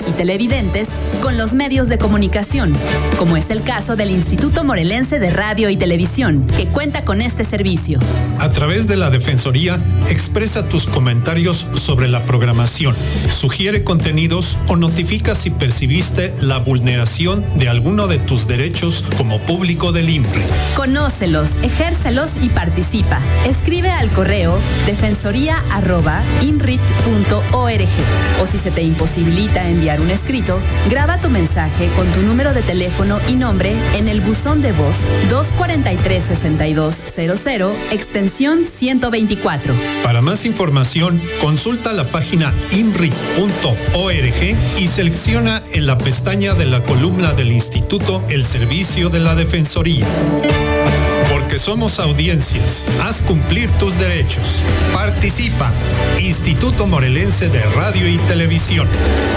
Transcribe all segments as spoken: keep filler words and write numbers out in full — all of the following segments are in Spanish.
y televidentes con los medios de comunicación, como es el caso del Instituto Morelense de Radio y Televisión, que cuenta con este servicio. A través de la Defensoría, expresa tus comentarios sobre la programación, sugiere contenidos o notifica si percibiste la vulneración de alguno de tus derechos como público del I N R I. Conócelos, ejércelos y participa. Escribe al correo defensoría arroba inrit punto org o si se te imposibilita enviar un escrito, graba tu mensaje con tu número de teléfono y nombre en el buzón de voz dos cuatro tres, seis dos cero cero, extensión ciento veinticuatro. Para más información, consulta la página inrit punto org y selecciona en la pestaña de la columna del Instituto el servicio de la Defensoría. Porque somos audiencias, haz cumplir tus derechos. Participa. Instituto Morelense de Radio y Televisión.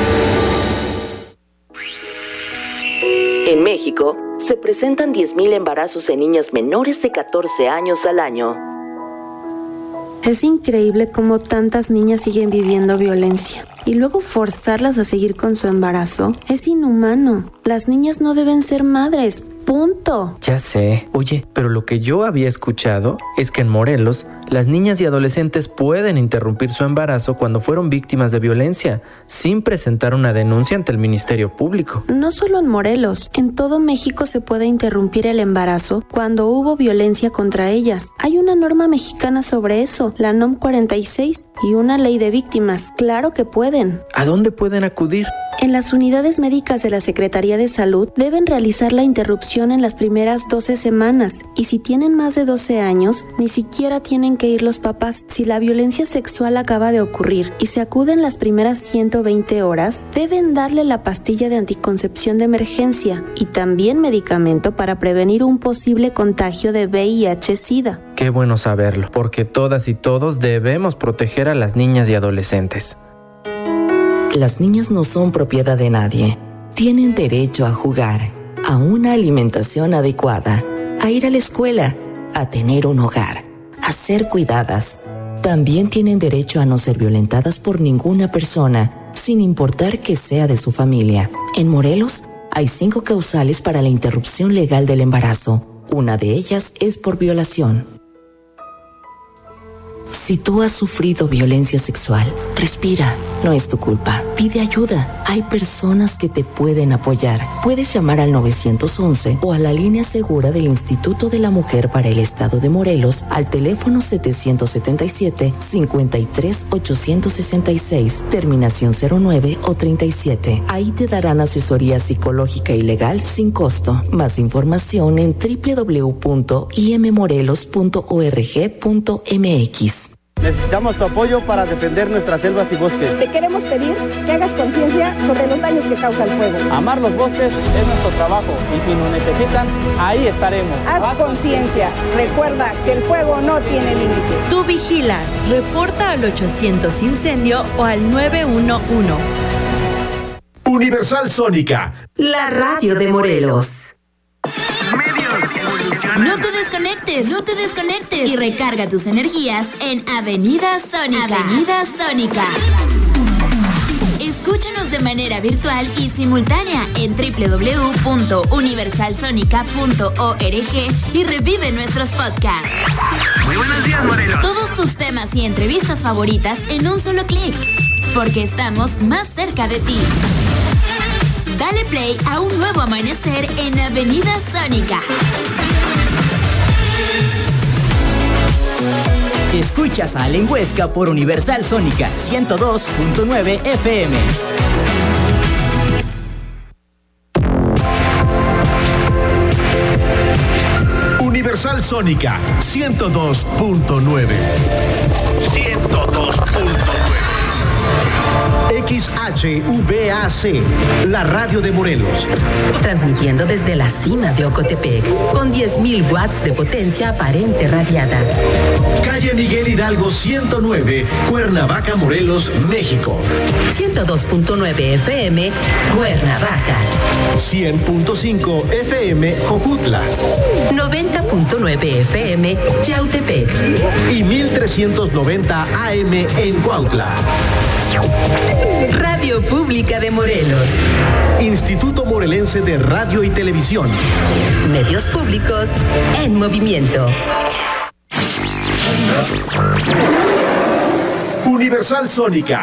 En México, se presentan diez mil embarazos en niñas menores de catorce años al año. Es increíble cómo tantas niñas siguen viviendo violencia. Y luego forzarlas a seguir con su embarazo es inhumano. Las niñas no deben ser madres. Punto. Ya sé. Oye, pero lo que yo había escuchado es que en Morelos, las niñas y adolescentes pueden interrumpir su embarazo cuando fueron víctimas de violencia, sin presentar una denuncia ante el Ministerio Público. No solo en Morelos, en todo México se puede interrumpir el embarazo cuando hubo violencia contra ellas. Hay una norma mexicana sobre eso, la NOM cuarenta y seis, y una ley de víctimas. Claro que pueden. ¿A dónde pueden acudir? En las unidades médicas de la Secretaría de Salud deben realizar la interrupción en las primeras doce semanas y si tienen más de doce años, ni siquiera tienen que ir los papás. Si la violencia sexual acaba de ocurrir y se acude en las primeras ciento veinte horas, deben darle la pastilla de anticoncepción de emergencia y también medicamento para prevenir un posible contagio de V I H-Sida. Qué bueno saberlo, porque todas y todos debemos proteger a las niñas y adolescentes. Las niñas no son propiedad de nadie. Tienen derecho a jugar, a una alimentación adecuada, a ir a la escuela, a tener un hogar, a ser cuidadas. También tienen derecho a no ser violentadas por ninguna persona, sin importar que sea de su familia. En Morelos, hay cinco causales para la interrupción legal del embarazo. Una de ellas es por violación. Si tú has sufrido violencia sexual, respira. No es tu culpa. Pide ayuda. Hay personas que te pueden apoyar. Puedes llamar al nueve once o a la línea segura del Instituto de la Mujer para el Estado de Morelos al teléfono setecientos setenta y siete, cincuenta y tres, ochocientos sesenta y seis, terminación cero nueve o treinta y siete. Ahí te darán asesoría psicológica y legal sin costo. Más información en doble u doble u doble u punto i m morelos punto org punto m x. Necesitamos tu apoyo para defender nuestras selvas y bosques. Te queremos pedir que hagas conciencia sobre los daños que causa el fuego. Amar los bosques es nuestro trabajo y si nos necesitan, ahí estaremos. Haz conciencia. Recuerda que el fuego no tiene límites. Tú vigila. Reporta al ochocientos incendio o al nueve uno uno. Universal Sónica, la radio de Morelos. No te desconectes, no te desconectes y recarga tus energías en Avenida Sónica. Avenida Sónica. Escúchanos de manera virtual y simultánea en doble u doble u doble u punto universal sónica punto org y revive nuestros podcasts. Muy buenos días, Morelos. Todos tus temas y entrevistas favoritas en un solo clic, porque estamos más cerca de ti. Dale play a un nuevo amanecer en Avenida Sónica. Escuchas a Allen Huesca por Universal Sónica ciento dos punto nueve F M. Universal Sónica ciento dos punto nueve. ciento dos punto nueve. X H V A C, la radio de Morelos. Transmitiendo desde la cima de Ocotepec, con diez mil watts de potencia aparente radiada. Calle Miguel Hidalgo ciento nueve, Cuernavaca, Morelos, México. ciento dos punto nueve F M, Cuernavaca. cien punto cinco F M, Jojutla. noventa punto nueve F M, Yautepec. Y mil trescientos noventa A M en Cuautla. Radio Pública de Morelos. Instituto Morelense de Radio y Televisión. Medios públicos en movimiento. Universal Sónica.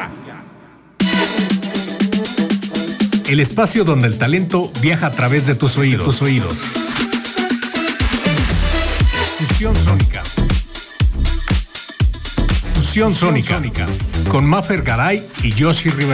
El espacio donde el talento viaja a través de tus oídos. Tus oídos. Fusión Sónica. Fusión Sónica. Sónica. Con Mafer Garay y Yoshi Rivero.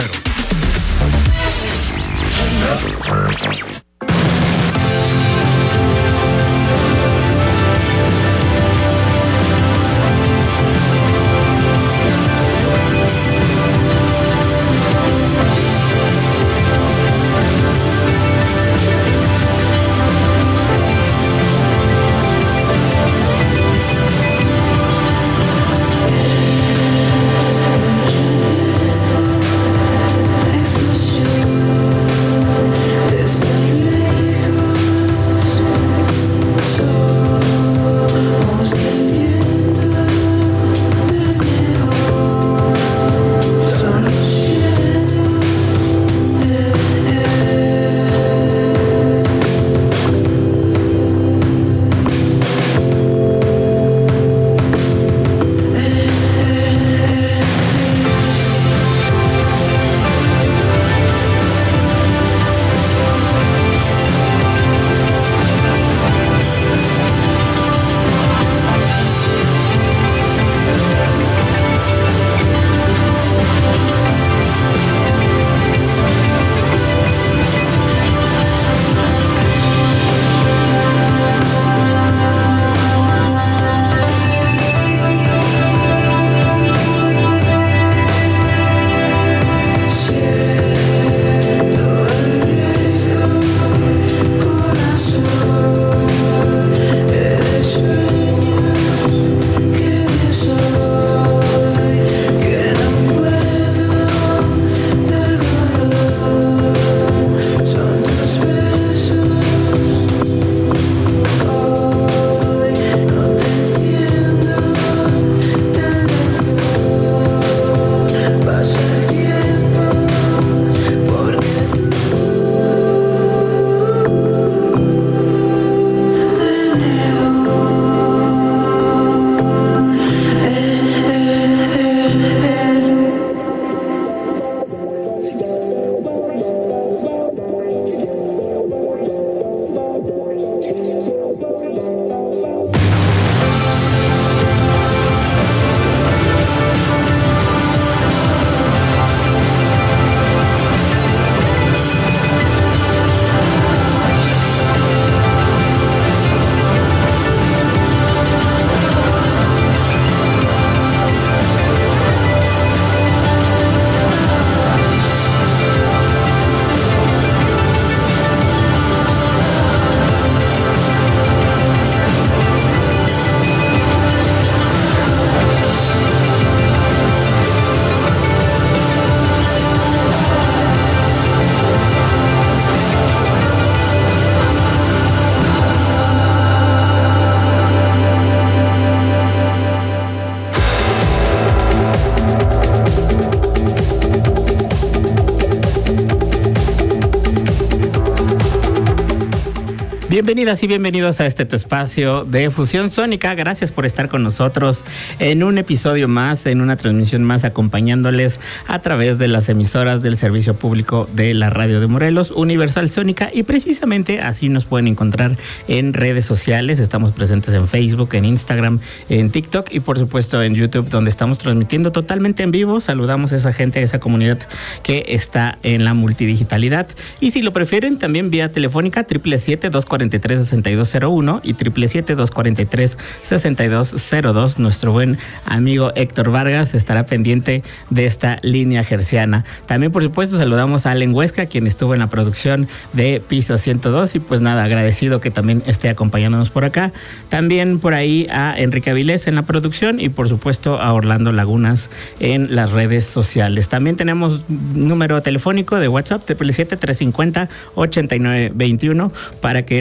Bienvenidas y bienvenidos a este tu espacio de Fusión Sónica. Gracias por estar con nosotros en un episodio más, en una transmisión más, acompañándoles a través de las emisoras del Servicio Público de la Radio de Morelos, Universal Sónica, y precisamente así nos pueden encontrar en redes sociales. Estamos presentes en Facebook, en Instagram, en TikTok y por supuesto en YouTube, donde estamos transmitiendo totalmente en vivo. Saludamos a esa gente, a esa comunidad que está en la multidigitalidad. Y si lo prefieren, también vía telefónica, siete siete siete, dos cuatro tres, seis dos cero uno y siete siete siete, dos cuatro tres, seis dos cero dos. Nuestro buen amigo Héctor Vargas estará pendiente de esta línea gerciana. También, por supuesto, saludamos a Allen Huesca, quien estuvo en la producción de Piso ciento dos, y pues nada, agradecido que también esté acompañándonos por acá. También por ahí a Enrique Avilés en la producción y por supuesto a Orlando Lagunas en las redes sociales. También tenemos número telefónico de WhatsApp, siete siete siete, tres cinco cero, ocho nueve dos uno, para que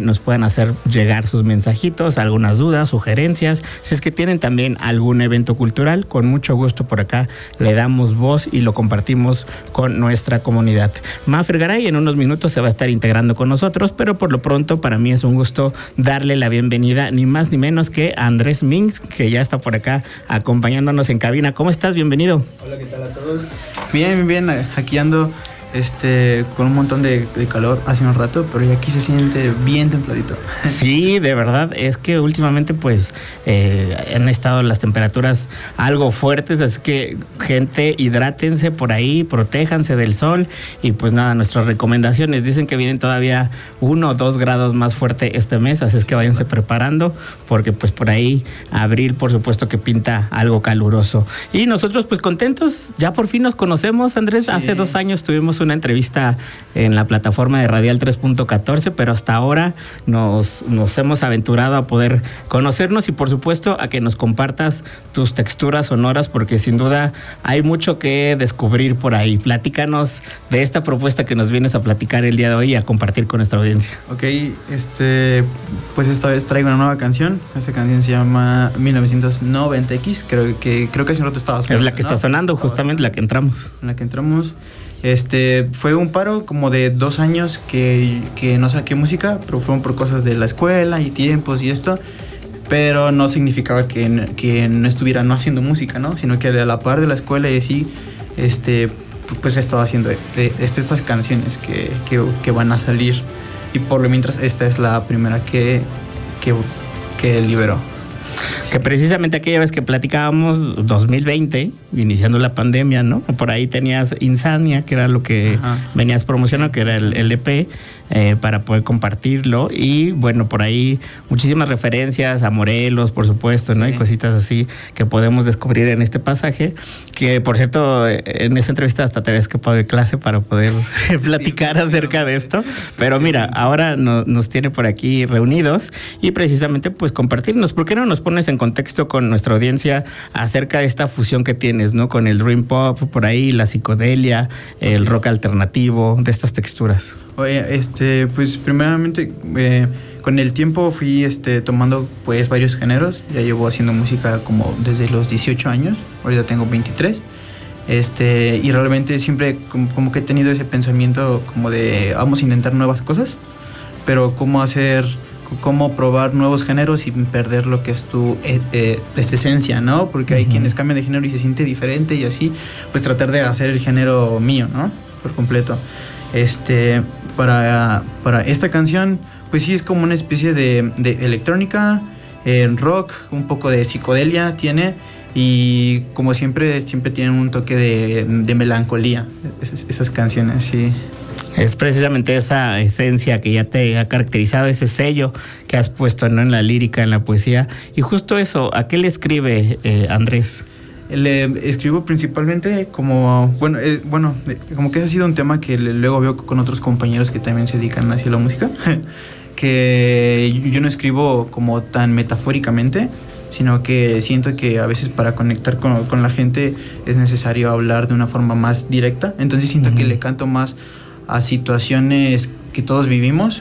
nos puedan hacer llegar sus mensajitos, algunas dudas, sugerencias. Si es que tienen también algún evento cultural, con mucho gusto por acá le damos voz y lo compartimos con nuestra comunidad. Mafer Garay en unos minutos se va a estar integrando con nosotros, pero por lo pronto para mí es un gusto darle la bienvenida ni más ni menos que a Andrés Mings, que ya está por acá acompañándonos en cabina. ¿Cómo estás? Bienvenido. Hola, ¿qué tal a todos? Bien, bien, aquí ando este, con un montón de, de calor hace un rato, pero ya aquí se siente bien templadito. Sí, de verdad, es que últimamente pues eh, han estado las temperaturas algo fuertes, así que gente, hidrátense por ahí, protéjanse del sol y pues nada, nuestras recomendaciones, dicen que vienen todavía uno o dos grados más fuerte este mes, así es que váyanse preparando porque pues por ahí abril por supuesto que pinta algo caluroso. Y nosotros pues contentos, ya por fin nos conocemos, Andrés, sí. Hace dos años tuvimos una entrevista en la plataforma de Radial tres punto catorce, pero hasta ahora nos, nos hemos aventurado a poder conocernos y por supuesto a que nos compartas tus texturas sonoras porque sin duda hay mucho que descubrir por ahí. Platícanos de esta propuesta que nos vienes a platicar el día de hoy y a compartir con nuestra audiencia. Ok, este, pues esta vez traigo una nueva canción. Esta canción se llama mil novecientos noventa equis, creo que, creo que hace un rato estaba sonando. Es la que ¿no? está sonando, justamente la que entramos. En la que entramos. Este, fue un paro como de dos años que, que no saqué música, pero fueron por cosas de la escuela y tiempos y esto, pero no significaba que, que no estuviera no haciendo música, ¿no? Sino que a la par de la escuela y así, este, pues he estado haciendo de, de, de estas canciones que, que, que van a salir y por lo mientras esta es la primera que, que, que libero. Que precisamente aquella vez que platicábamos, dos mil veinte, iniciando la pandemia, ¿no? Por ahí tenías Insania, que era lo que Ajá. venías promocionando, que era el, el E P, eh, para poder compartirlo. Y bueno, por ahí muchísimas referencias a Morelos, por supuesto, ¿no? Sí. Y cositas así que podemos descubrir en este pasaje. Que, por cierto, en esa entrevista hasta te había escapado de clase para poder platicar sí, acerca de esto. Pero mira, ahora no, nos tiene por aquí reunidos y precisamente pues compartirnos. ¿Por qué no nos pones en contexto con nuestra audiencia acerca de esta fusión que tienes, ¿no? Con el dream pop, por ahí, la psicodelia, el rock alternativo, de estas texturas. Oye, este, pues primeramente, eh, con el tiempo fui este, tomando pues varios géneros. Ya llevo haciendo música como desde los dieciocho años, ahorita tengo veintitrés. Este, y realmente siempre como, como que he tenido ese pensamiento como de vamos a intentar nuevas cosas, pero cómo hacer... cómo probar nuevos géneros sin perder lo que es tu eh, eh, esencia, ¿no? Porque hay uh-huh. quienes cambian de género y se siente diferente y así, pues tratar de hacer el género mío, ¿no? Por completo. Este, para, para esta canción, pues sí es como una especie de, de electrónica, eh, rock, un poco de psicodelia tiene y como siempre, siempre tienen un toque de, de melancolía, esas, esas canciones, sí. Es precisamente esa esencia que ya te ha caracterizado, ese sello que has puesto, ¿no? En la lírica, en la poesía. Y justo eso, ¿a qué le escribe eh, Andrés? Le escribo principalmente como, bueno, eh, bueno, como que ese ha sido un tema que luego veo con otros compañeros que también se dedican hacia la música, que yo no escribo como tan metafóricamente, sino que siento que a veces para conectar con, con la gente es necesario hablar de una forma más directa. Entonces siento uh-huh. que le canto más a situaciones que todos vivimos,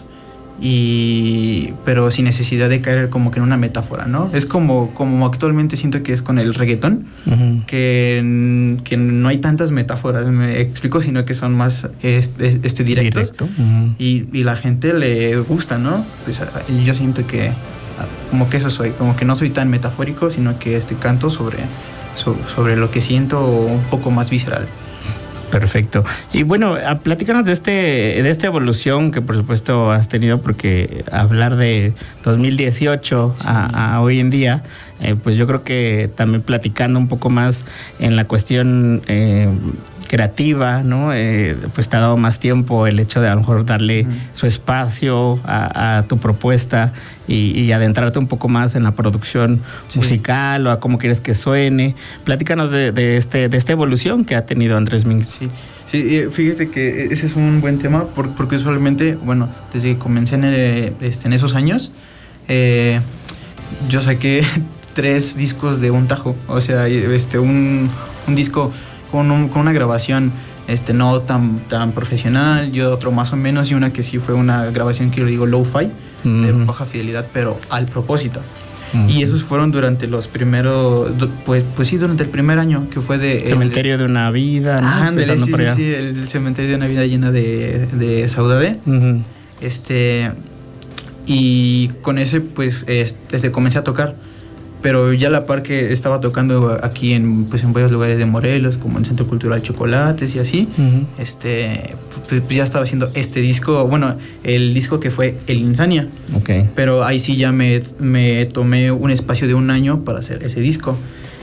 y pero sin necesidad de caer como que en una metáfora, ¿no? Es como, como actualmente siento que es con el reggaetón, uh-huh. que, que no hay tantas metáforas, me explico, sino que son más este, este directos. Directo. Uh-huh. y, y la gente le gusta, ¿no? Pues yo siento que como que eso soy, como que no soy tan metafórico, sino que este canto sobre, sobre, sobre lo que siento un poco más visceral. Perfecto. Y bueno, platícanos de este de esta evolución que por supuesto has tenido, porque hablar de dos mil dieciocho sí. a, a hoy en día, eh, pues yo creo que también platicando un poco más en la cuestión eh, creativa, ¿no? Eh, pues te ha dado más tiempo el hecho de a lo mejor darle uh-huh. su espacio a, a tu propuesta y, y adentrarte un poco más en la producción sí. musical o a cómo quieres que suene. Platícanos de, de, este, de esta evolución que ha tenido Andrés Mings. Sí. Sí, fíjate que ese es un buen tema porque usualmente, bueno, desde que comencé en, el, este, en esos años, eh, yo saqué tres discos de un tajo, o sea, este, un, un disco con, un, con una grabación este, no tan, tan profesional, y otro más o menos, y una que sí fue una grabación que yo digo lo-fi, uh-huh. de baja fidelidad, pero al propósito. Uh-huh. Y esos fueron durante los primeros, pues, pues sí, durante el primer año, que fue de... Cementerio el, de una vida, ¿no? Ah, ándale, sí, sí, sí, el Cementerio de una vida llena de, de Saudade. Uh-huh. Este, y con ese, pues, este, comencé a tocar. Pero ya a la par que estaba tocando aquí en, pues, en varios lugares de Morelos, como en el Centro Cultural Chocolates y así, uh-huh. este, pues, ya estaba haciendo este disco, bueno, el disco que fue El Insania. Okay. Pero ahí sí ya me, me tomé un espacio de un año para hacer ese disco.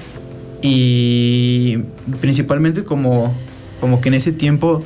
Y principalmente como, como que en ese tiempo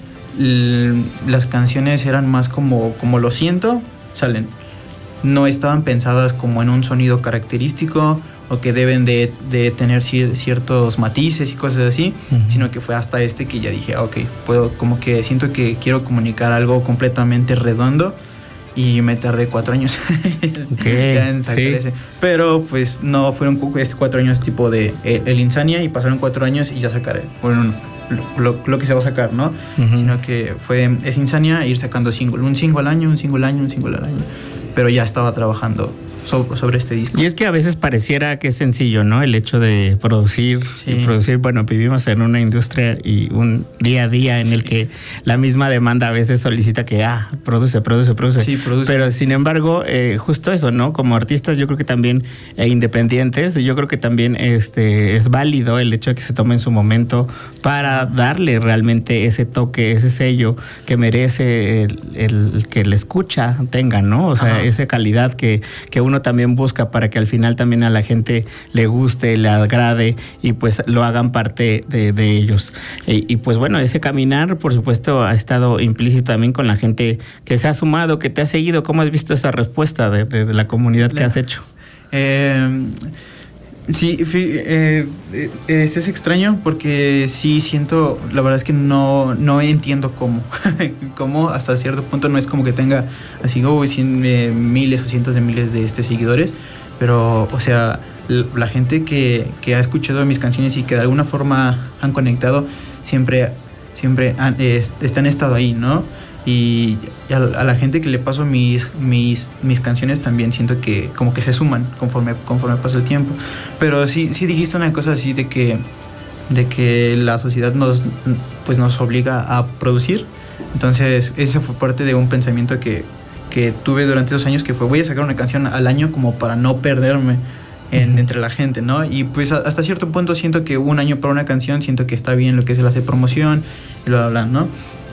l- las canciones eran más como, como lo siento, salen. No estaban pensadas como en un sonido característico o que deben de, de tener cier- ciertos matices y cosas así, uh-huh. sino que fue hasta este que ya dije, ok, puedo, como que siento que quiero comunicar algo completamente redondo, y me tardé cuatro años okay, en sacar sí. ese. Pero pues no fueron cuatro años tipo de eh, El Insania, y pasaron cuatro años y ya sacaré, bueno, lo, lo, lo que se va a sacar, ¿no? Uh-huh. Sino que fue Es Insania, ir sacando single, un single al año, un single al año, un single al año. Pero ya estaba trabajando sobre, sobre este disco. Y es que a veces pareciera que es sencillo, ¿no? El hecho de producir sí. y producir. Bueno, vivimos en una industria y un día a día en sí. el que la misma demanda a veces solicita que, ah, produce, produce, produce. Sí, produce. Pero sin embargo, eh, justo eso, ¿no? Como artistas, yo creo que también eh, independientes, yo creo que también este es válido el hecho de que se tome en su momento para darle realmente ese toque, ese sello que merece el, el que le escucha tenga, ¿no? O sea, Ajá. esa calidad que, que uno también busca para que al final también a la gente le guste, le agrade y pues lo hagan parte de, de ellos. Y, y pues bueno, ese caminar por supuesto ha estado implícito también con la gente que se ha sumado, que te ha seguido. ¿Cómo has visto esa respuesta de, de, de la comunidad que has hecho? Eh, sí, eh, eh, es, es extraño porque sí siento, la verdad es que no, no entiendo cómo, cómo hasta cierto punto no es como que tenga así oh, cien, eh, miles o cientos de miles de este, seguidores, pero o sea, la gente que, que ha escuchado mis canciones y que de alguna forma han conectado, siempre, siempre han, eh, están estado ahí, ¿no? Y a, a la gente que le paso mis, mis, mis canciones también siento que como que se suman conforme, conforme pasa el tiempo. Pero sí, sí dijiste una cosa así de que, de que la sociedad nos, pues nos obliga a producir. Entonces ese fue parte de un pensamiento que, que tuve durante dos años, que fue voy a sacar una canción al año como para no perderme en, entre la gente, ¿no? Y pues hasta cierto punto siento que un año para una canción, siento que está bien lo que se le hace promoción y bla, bla, bla, ¿no?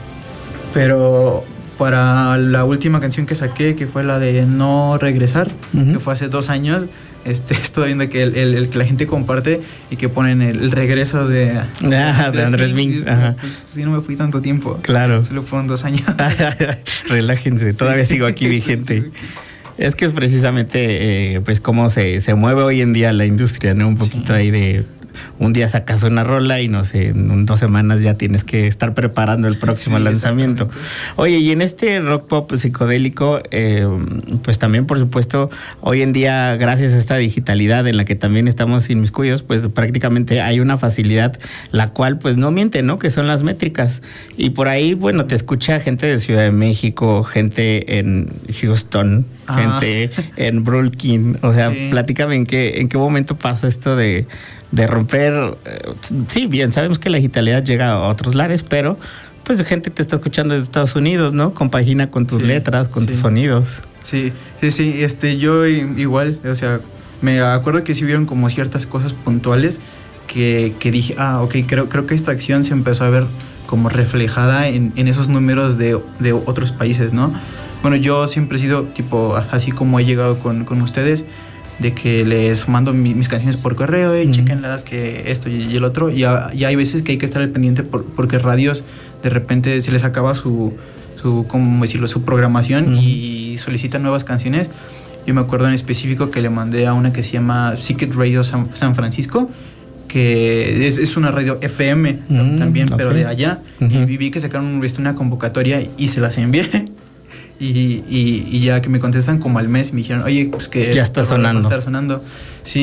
Pero para la última canción que saqué, que fue la de No Regresar, uh-huh. que fue hace dos años, este, estoy viendo que el, el, el que la gente comparte y que ponen el, el regreso de, de, ah, de Andrés Minks. Pues, pues sí, no me fui tanto tiempo. Claro. Solo fueron dos años. Relájense, todavía sí. sigo aquí vigente. Es que es precisamente eh, pues cómo se, se mueve hoy en día la industria, ¿no? Un poquito sí. ahí de... Un día sacas una rola y no sé, en dos semanas ya tienes que estar preparando el próximo sí, lanzamiento. Oye, y en este rock pop psicodélico, eh, pues también por supuesto, hoy en día, gracias a esta digitalidad en la que también estamos inmiscuidos, pues prácticamente hay una facilidad, la cual pues no miente, ¿no? Que son las métricas. Y por ahí, bueno, te escucha gente de Ciudad de México, gente en Houston, ah. gente en Brooklyn. O sea, sí. platícame en qué, en qué momento pasó esto de... de romper, eh, sí, bien, sabemos que la digitalidad llega a otros lares, pero pues gente te está escuchando desde Estados Unidos, ¿no? Compagina con tus sí, letras, con sí. tus sonidos. Sí, sí, sí, este, yo igual, o sea, me acuerdo que sí hubieron como ciertas cosas puntuales que, que dije, ah, ok, creo, creo que esta acción se empezó a ver como reflejada en, en esos números de, de otros países, ¿no? Bueno, yo siempre he sido tipo, así como he llegado con, con ustedes, de que les mando mi, mis canciones por correo y mm. chequenlas que esto y, y el otro, y, a, y hay veces que hay que estar al pendiente por, porque radios de repente se les acaba su, su ¿cómo decirlo?, su programación mm. y solicitan nuevas canciones. Yo me acuerdo en específico que le mandé a una que se llama Secret Radio San, San Francisco, que es, es una radio F M mm, también, okay. pero de allá, uh-huh. y vi que sacaron una convocatoria y se las envié. Y, y, y ya que me contestan como al mes, me dijeron, oye, pues que... Ya está sonando. Va a estar sonando. Sí,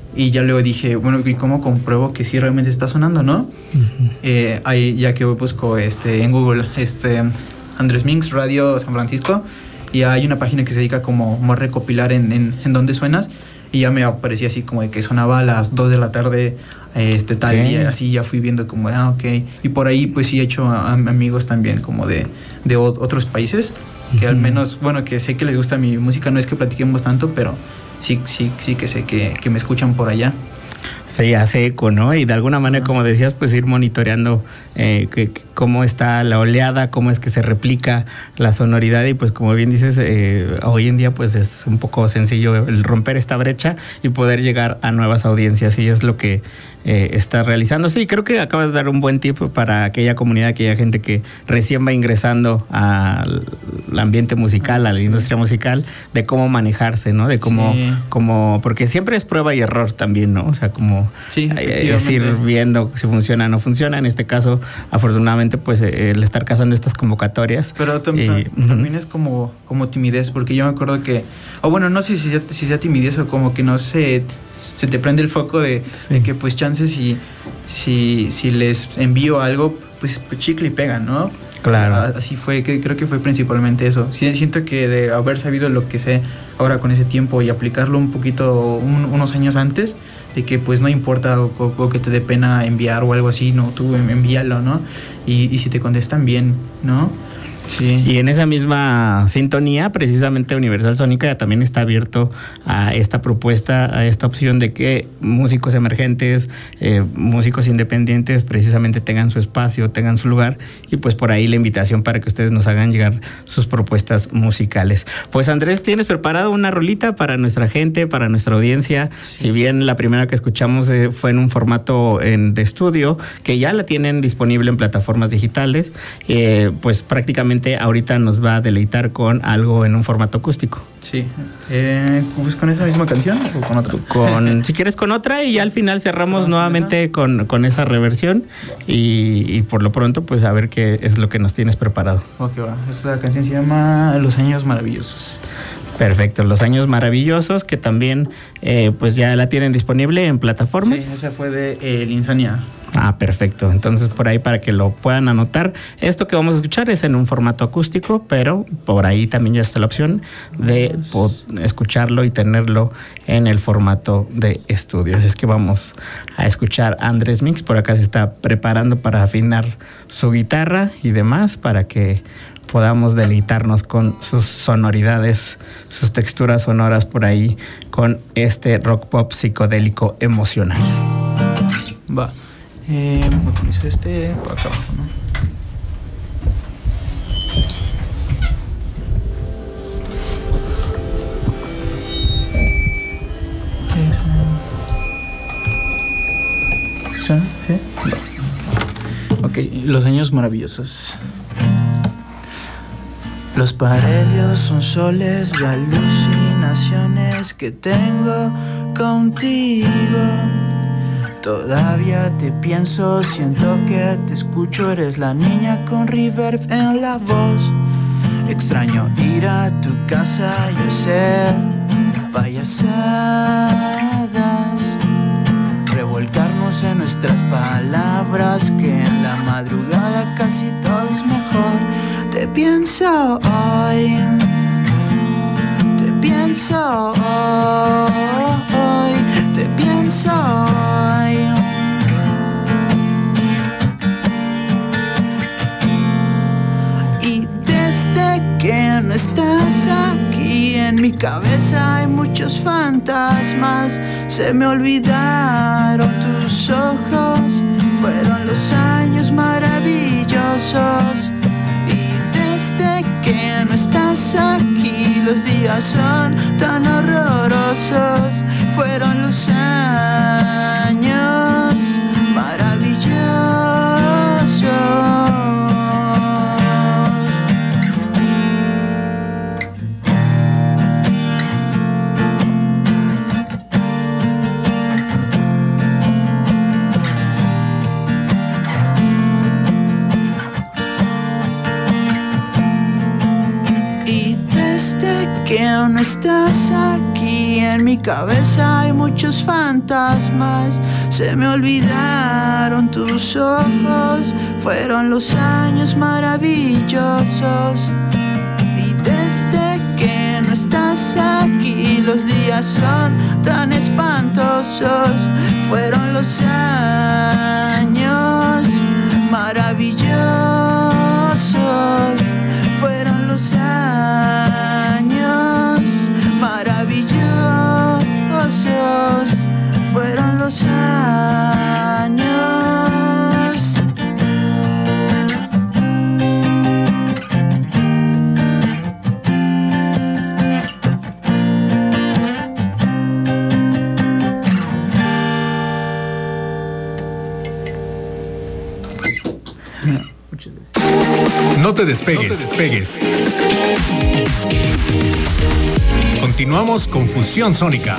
Y ya luego dije, bueno, ¿y cómo compruebo que sí realmente está sonando, no? Uh-huh. Eh, ahí, ya que busco este, en Google, este, Andrés Minx, Radio San Francisco, y hay una página que se dedica como, como a recopilar en, en, en dónde suenas, y ya me aparecía así como de que sonaba a las dos de la tarde, este, tal okay. día, así ya fui viendo como, ah, ok. Y por ahí pues sí he hecho a, a amigos también como de, de o, otros países, que uh-huh. al menos, bueno, que sé que les gusta mi música, no es que platiquemos tanto, pero sí, sí, sí que sé que, que me escuchan por allá. Se hace eco, ¿no? Y de alguna manera, como decías, pues ir monitoreando eh, que, que cómo está la oleada, cómo es que se replica la sonoridad y pues como bien dices, eh, hoy en día pues es un poco sencillo el romper esta brecha y poder llegar a nuevas audiencias y es lo que eh, está realizando. Sí, creo que acabas de dar un buen tip para aquella comunidad, aquella gente que recién va ingresando al ambiente musical, a la sí. industria musical, de cómo manejarse, ¿no? De cómo, sí. cómo, porque siempre es prueba y error también, ¿no? O sea, como sí, es ir viendo si funciona o no funciona. En este caso, afortunadamente, pues eh, el estar cazando estas convocatorias. Pero tam- y, tam- también uh-huh. es como, como timidez, porque yo me acuerdo que, o bueno, no sé si sea, si sea timidez o como que no se, se te prende el foco de, sí. de que pues chances si, si, si les envío algo, pues, pues chicle y pega, ¿no? Claro. Así fue, que creo que fue principalmente eso. Sí, siento que de haber sabido lo que sé ahora con ese tiempo y aplicarlo un poquito, un, unos años antes, de que pues no importa o, o, o que te dé pena enviar o algo así, no, tú envíalo, ¿no? Y, y si te contestan bien, ¿no? Sí. Y en esa misma sintonía, precisamente Universal Sónica también está abierto a esta propuesta, a esta opción de que músicos emergentes, eh, músicos independientes, precisamente tengan su espacio, tengan su lugar, y pues por ahí la invitación para que ustedes nos hagan llegar sus propuestas musicales. Pues Andrés, ¿tienes preparado una rolita para nuestra gente, para nuestra audiencia? Sí. Si bien la primera que escuchamos eh, fue en un formato en, de estudio, que ya la tienen disponible en plataformas digitales, eh, pues prácticamente ahorita nos va a deleitar con algo en un formato acústico. Sí. Eh, pues con esa misma canción o con otra. Con, si quieres con otra y ya al final cerramos nuevamente con, con esa reversión y, y por lo pronto pues a ver qué es lo que nos tienes preparado. Ok, va. Esta canción se llama Los Años Maravillosos. Perfecto, Los Años Maravillosos, que también eh, pues ya la tienen disponible en plataformas. Sí, esa fue de eh, Insania. Ah, perfecto. Entonces por ahí para que lo puedan anotar. Esto que vamos a escuchar es en un formato acústico, pero por ahí también ya está la opción de escucharlo y tenerlo en el formato de estudio. Así es que vamos a escuchar a Andrés Minx. Por acá se está preparando para afinar su guitarra y demás para que podamos deleitarnos con sus sonoridades, sus texturas sonoras por ahí con este rock pop psicodélico emocional. Va. Eh, voy a poner este por acá abajo, ¿no? ¿Sí? Ok, Los Años Maravillosos. Los parelios son soles de alucinaciones que tengo contigo. Todavía te pienso, siento que te escucho, eres la niña con reverb en la voz. Extraño ir a tu casa y hacer payasadas, revolcarnos en nuestras palabras, que en la madrugada casi todo es mejor. Te pienso hoy, te pienso hoy, te pienso hoy. Y desde que no estás aquí en mi cabeza hay muchos fantasmas. Se me olvidaron tus ojos, fueron los años maravillosos. Desde que no estás aquí, los días son tan horrorosos. Fueron los años maravillosos. Que no estás aquí aquí en mi cabeza hay muchos fantasmas. Se me olvidaron tus ojos, fueron los años maravillosos. Y desde que no estás aquí, los días son tan espantosos. Fueron los años maravillosos. Fueron los años maravillosos. Fueron los años. No te despegues, no te despegues. Continuamos con Fusión Sónica.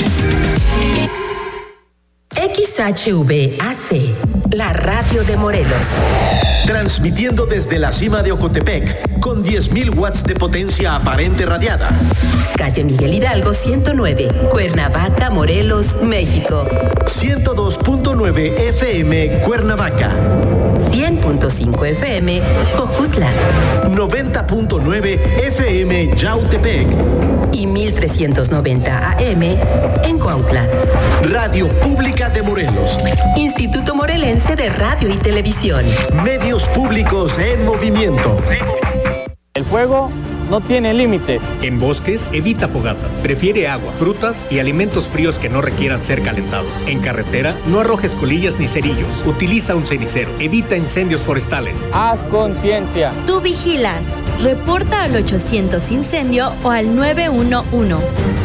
X H V A C, la radio de Morelos. Transmitiendo desde la cima de Ocotepec, con diez mil watts de potencia aparente radiada. Calle Miguel Hidalgo ciento nueve, Cuernavaca, Morelos, México. ciento dos punto nueve F M, Cuernavaca. cien punto cinco F M, Jojutla. noventa punto nueve F M, Yautepec. Y mil trescientos noventa A M en Cuautla. Radio Pública de Morelos. Instituto Morelense de Radio y Televisión. Medios públicos en movimiento. El fuego no tiene límite. En bosques, evita fogatas. Prefiere agua, frutas y alimentos fríos que no requieran ser calentados. En carretera, no arrojes colillas ni cerillos. Utiliza un cenicero. Evita incendios forestales. Haz conciencia. Tú vigilas. Reporta al ochocientos incendio o al nueve uno uno.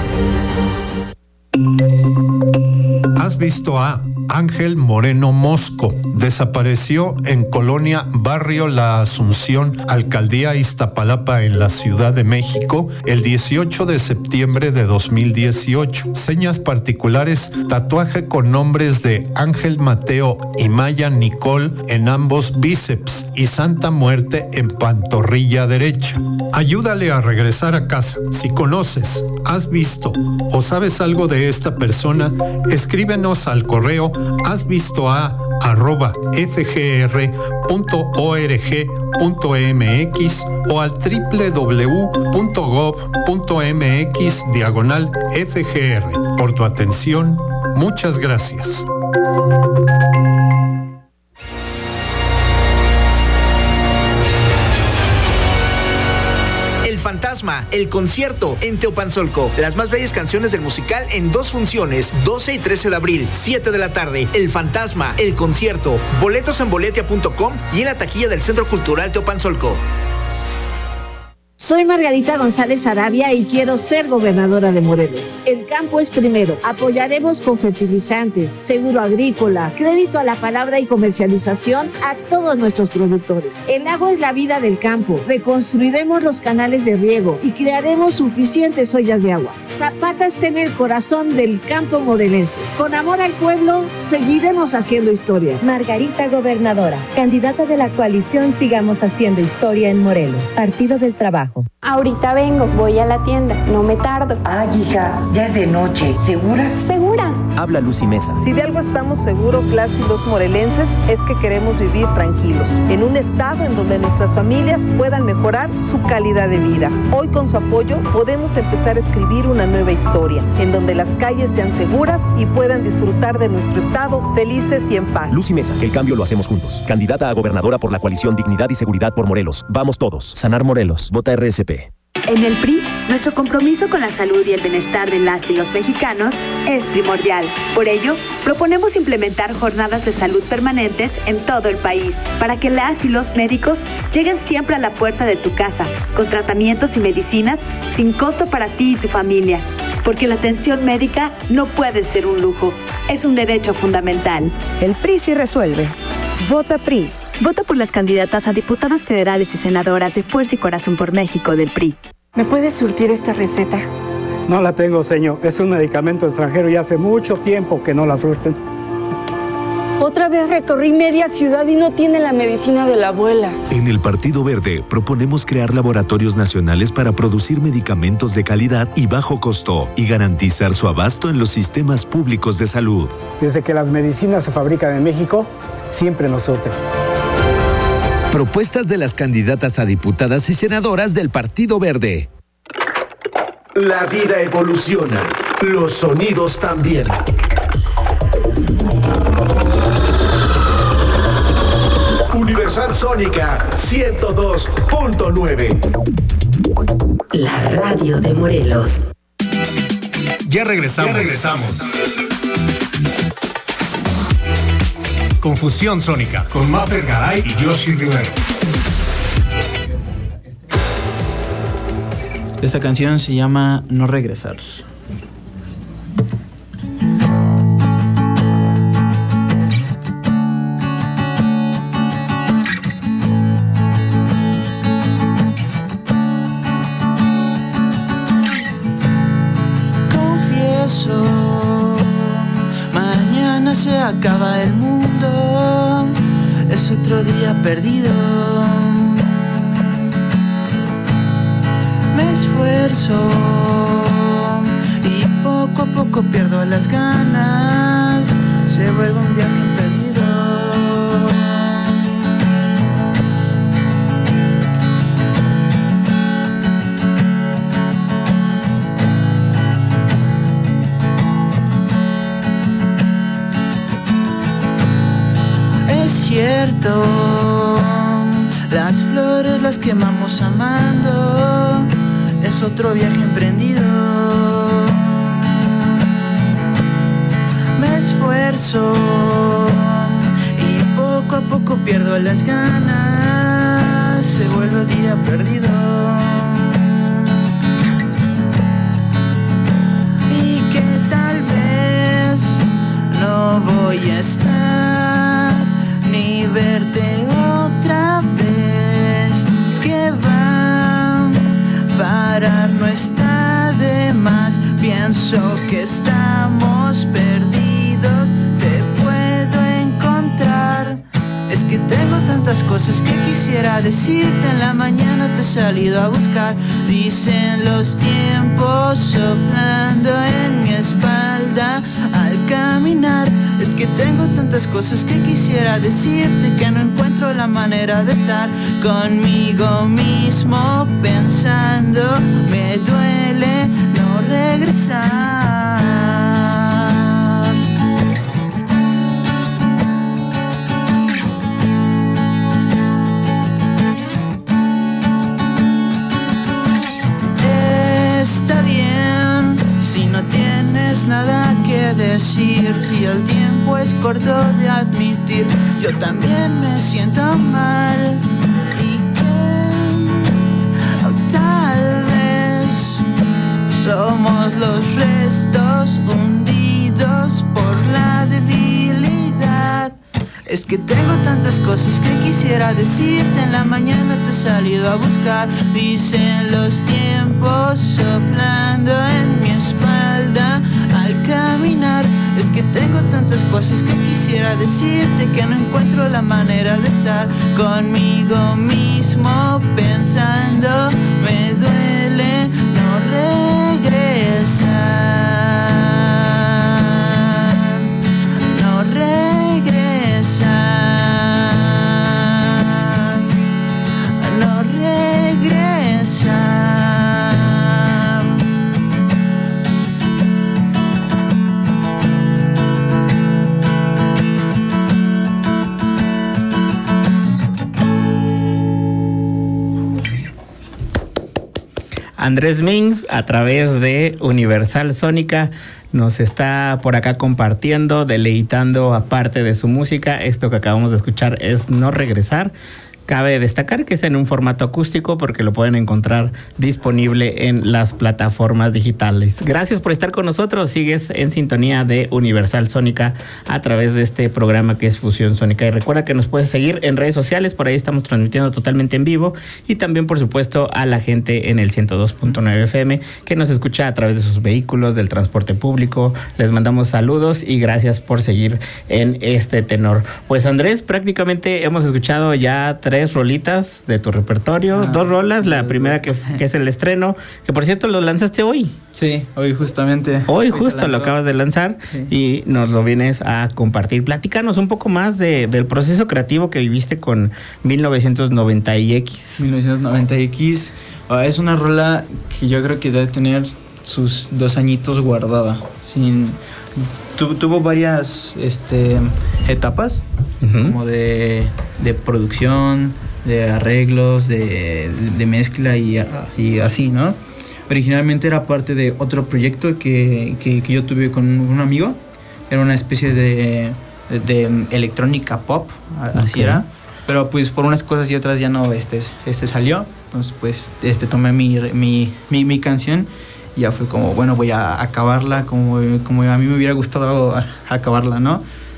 ¿Has visto a Ángel Moreno Mosco? Desapareció en Colonia Barrio La Asunción, Alcaldía Iztapalapa, en la Ciudad de México, el dieciocho de septiembre de dos mil dieciocho. Señas particulares: tatuaje con nombres de Ángel Mateo y Maya Nicole en ambos bíceps y Santa Muerte en pantorrilla derecha. Ayúdale a regresar a casa. Si conoces, has visto o sabes algo de esta persona, escríbenos al correo has visto a arroba fgr punto org punto mx o al doble u doble u doble u punto gov punto mx diagonal fgr. Por tu atención, muchas gracias. El Fantasma, el concierto en Teopanzolco. Las más bellas canciones del musical en dos funciones, doce y trece de abril, siete de la tarde. El Fantasma, el concierto. Boletos en boletia punto com y en la taquilla del Centro Cultural Teopanzolco. Soy Margarita González Arabia y quiero ser gobernadora de Morelos. El campo es primero. Apoyaremos con fertilizantes, seguro agrícola, crédito a la palabra y comercialización a todos nuestros productores. El agua es la vida del campo. Reconstruiremos los canales de riego y crearemos suficientes ollas de agua. Zapata está en el corazón del campo morelense. Con amor al pueblo, seguiremos haciendo historia. Margarita Gobernadora, candidata de la coalición Sigamos Haciendo Historia en Morelos. Partido del Trabajo. Ahorita vengo, voy a la tienda, no me tardo. Ay, hija, ya es de noche. ¿Segura? ¿Segura? Habla Lucy Mesa. Si de algo estamos seguros las y los morelenses es que queremos vivir tranquilos, en un estado en donde nuestras familias puedan mejorar su calidad de vida. Hoy con su apoyo podemos empezar a escribir una nueva historia, en donde las calles sean seguras y puedan disfrutar de nuestro estado felices y en paz. Lucy Mesa, que el cambio lo hacemos juntos. Candidata a gobernadora por la coalición Dignidad y Seguridad por Morelos. Vamos todos. Sanar Morelos. Vota R S P. En el P R I, nuestro compromiso con la salud y el bienestar de las y los mexicanos es primordial. Por ello, proponemos implementar jornadas de salud permanentes en todo el país, para que las y los médicos lleguen siempre a la puerta de tu casa, con tratamientos y medicinas sin costo para ti y tu familia. Porque la atención médica no puede ser un lujo, es un derecho fundamental. El P R I sí resuelve. Vota P R I. Vota por las candidatas a diputadas federales y senadoras de Fuerza y Corazón por México del P R I. ¿Me puedes surtir esta receta? No la tengo, señor. Es un medicamento extranjero y hace mucho tiempo que no la surten. Otra vez recorrí media ciudad y no tiene la medicina de la abuela. En el Partido Verde proponemos crear laboratorios nacionales para producir medicamentos de calidad y bajo costo y garantizar su abasto en los sistemas públicos de salud. Desde que las medicinas se fabrican en México, siempre nos surten. Propuestas de las candidatas a diputadas y senadoras del Partido Verde. La vida evoluciona, los sonidos también. Universal Sónica ciento dos punto nueve. La radio de Morelos. Ya regresamos. Ya regresamos. Confusión Sónica con Mafer Garay y Yoshi Rivera. Esta canción se llama No Regresar. Confieso, mañana se acaba el mundo, es otro día perdido. Me esfuerzo y poco a poco pierdo las ganas, se vuelve un viaje perdido. Es cierto, las flores las quemamos amando, es otro viaje emprendido. Me esfuerzo y poco a poco pierdo las ganas, se vuelve el día perdido. Y que tal vez no voy a estar ni verte otra vez, que va parar no está de más. Pienso que estamos perdidos, te puedo encontrar. Es que tengo tantas cosas que quisiera decirte, en la mañana te he salido a buscar. Dicen los tiempos soplando en mi espalda al caminar. Es que tengo tantas cosas que quisiera decirte, que no encuentro la manera de estar conmigo mismo pensando. Me duele no regresar. Está bien si no tienes nada que decir, si el tiempo es corto de admitir. Yo también me siento mal y que oh, tal vez somos los restos hundidos por la debilidad. Es que tengo tantas cosas que quisiera decirte, en la mañana te he salido a buscar. Dicen los tiempos soplando en mi espalda al caminar. Es que tengo tantas cosas que quisiera decirte, que no encuentro la manera de estar conmigo mismo pensando. Me duele no regresar. No regresar. No regresar. Andrés Mings, a través de Universal Sónica, nos está por acá compartiendo, deleitando aparte de su música. Esto que acabamos de escuchar es No Regresar, Cabe destacar que es en un formato acústico porque lo pueden encontrar disponible en las plataformas digitales. Gracias por estar con nosotros. Sigues en sintonía de Universal Sónica a través de este programa que es Fusión Sónica. Y recuerda que nos puedes seguir en redes sociales, por ahí estamos transmitiendo totalmente en vivo. Y también, por supuesto, a la gente en el ciento dos punto nueve F M que nos escucha a través de sus vehículos, del transporte público. Les mandamos saludos y gracias por seguir en este tenor. Pues Andrés, prácticamente hemos escuchado ya tres tres rolitas de tu repertorio, ah, dos rolas, la primera que, que es el estreno, que por cierto lo lanzaste hoy. Sí, hoy justamente. Hoy, hoy justo lo acabas de lanzar, sí. Y nos lo vienes a compartir. Platícanos un poco más de, del proceso creativo que viviste con mil novecientos noventa y X. mil novecientos noventa y X, uh, es una rola que yo creo que debe tener sus dos añitos guardada. Sin, tu, tuvo varias este, etapas, uh-huh. como de, de producción, de arreglos, de, de mezcla y, y así, ¿no? Originalmente era parte de otro proyecto que, que, que yo tuve con un amigo. Era una especie de, de, de electrónica pop, así okay. era. Pero pues por unas cosas y otras ya no este, este salió. Entonces pues este, tomé mi, mi, mi, mi canción y ya fue como, bueno, voy a acabarla como, como a mí me hubiera gustado acabarla, ¿no?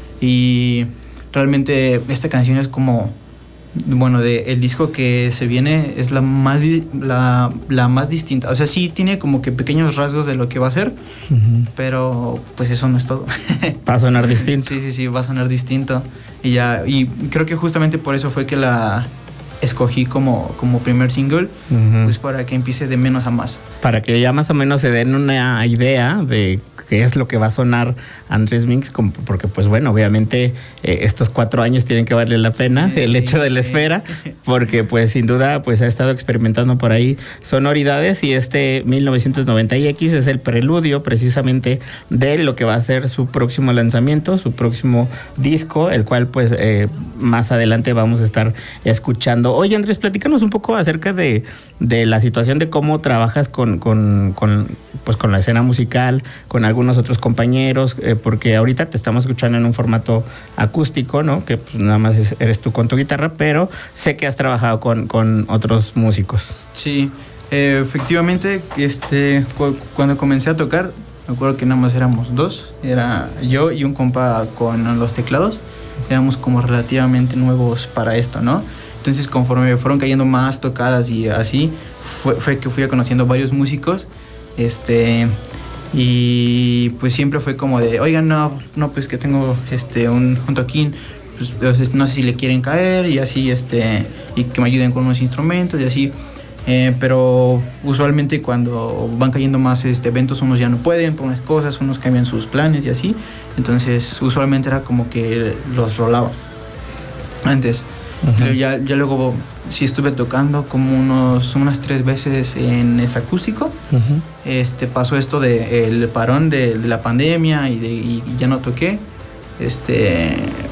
Y realmente esta canción es como, bueno, de el disco que se viene es la más la, la más distinta. O sea, sí tiene como que pequeños rasgos de lo que va a ser, uh-huh. pero pues eso no es todo. Va a sonar distinto. Sí, sí, sí, va a sonar distinto. Y ya, y creo que justamente por eso fue que la escogí como, como primer single, uh-huh. pues para que empiece de menos a más. Para que ya más o menos se den una idea de qué es lo que va a sonar Andrés Minx, porque pues bueno, obviamente eh, estos cuatro años tienen que valer la pena, sí, el hecho de la sí. espera, porque pues sin duda pues ha estado experimentando por ahí sonoridades y este mil novecientos noventa y X es el preludio precisamente de lo que va a ser su próximo lanzamiento, su próximo disco, el cual pues eh, más adelante vamos a estar escuchando. Oye Andrés, platícanos un poco acerca de, de la situación de cómo trabajas con, con, con, pues, con la escena musical, con algunos otros compañeros, eh, porque ahorita te estamos escuchando en un formato acústico, ¿no? Que pues, nada más es, eres tú con tu guitarra, pero sé que has trabajado con, con otros músicos. Sí, eh, efectivamente, este, cu- cuando comencé a tocar, me acuerdo que nada más éramos dos, era yo y un compa con los teclados, éramos como relativamente nuevos para esto, ¿no? Entonces conforme fueron cayendo más tocadas y así, fue, fue que fui conociendo varios músicos, este... y pues siempre fue como de, oigan, no, no pues que tengo este un, un toquín, pues, pues no sé si le quieren caer y así, este, y que me ayuden con unos instrumentos y así, eh, pero usualmente cuando van cayendo más este, eventos, unos ya no pueden por unas cosas, unos cambian sus planes y así, entonces usualmente era como que los rolaba antes. Uh-huh. Ya, ya luego sí estuve tocando como unos unas tres veces en ese acústico. Uh-huh. Este pasó esto de el parón de, de la pandemia y, de, y ya no toqué. Este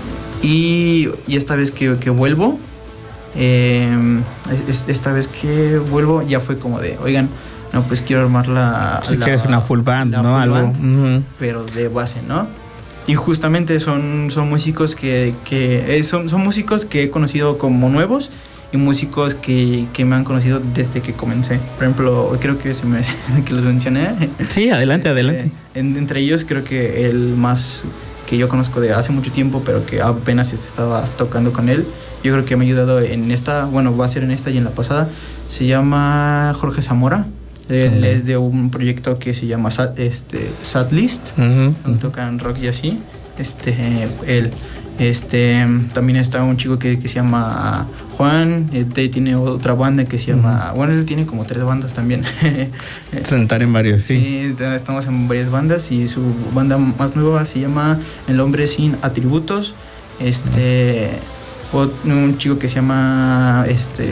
y, y esta vez que, que vuelvo, eh, es, esta vez que vuelvo ya fue como de, oigan, no pues quiero armar la. Si la, quieres una full band, ¿no? Full Algo. Band, uh-huh. pero de base, ¿no? Y justamente son, son músicos que, que son, son músicos que he conocido como nuevos y músicos que, que me han conocido desde que comencé. Por ejemplo, creo que, se me, que los mencioné. Sí, adelante, este, adelante. En, entre ellos creo que el más que yo conozco de hace mucho tiempo, pero que apenas estaba tocando con él, yo creo que me ha ayudado en esta, bueno, va a ser en esta y en la pasada, se llama Jorge Zamora. Él uh-huh. es de un proyecto que se llama Sad, este, Sad List, uh-huh. donde tocan rock y así. Este, él, este, también está un chico que, que se llama Juan, este, tiene otra banda que se llama, uh-huh. bueno, él tiene como tres bandas también. Sentar en varios, sí. Sí, estamos en varias bandas y su banda más nueva se llama El Hombre Sin Atributos. Este, uh-huh. un chico que se llama, este,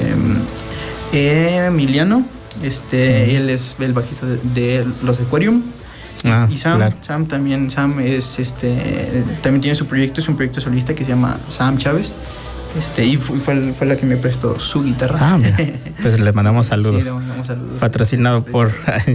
Emiliano. Este, uh-huh. él es el bajista de, de los Aquarium. Ah, y Sam, claro. Sam también, Sam es este, también tiene su proyecto, es un proyecto solista que se llama Sam Chávez. Este, y fue, fue, fue la que me prestó su guitarra. Ah, mira. Pues le mandamos saludos. Sí, le mandamos saludos. Patrocinado por.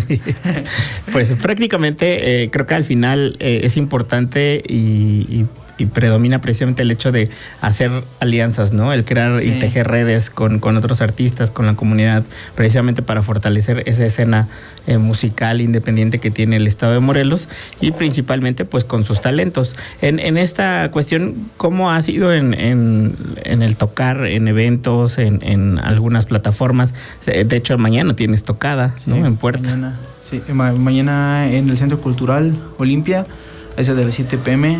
Pues prácticamente eh, creo que al final eh, es importante y, y y predomina precisamente el hecho de hacer alianzas, ¿no? El crear sí. y tejer redes con, con otros artistas, con la comunidad, precisamente para fortalecer esa escena eh, musical independiente que tiene el estado de Morelos y principalmente pues con sus talentos. En, en esta cuestión, ¿cómo ha sido en, en, en el tocar, en eventos, en, en algunas plataformas? De hecho, mañana tienes tocada, ¿no? Sí, en Puerta. Mañana, sí, ma- mañana en el Centro Cultural Olimpia, es de las siete pm.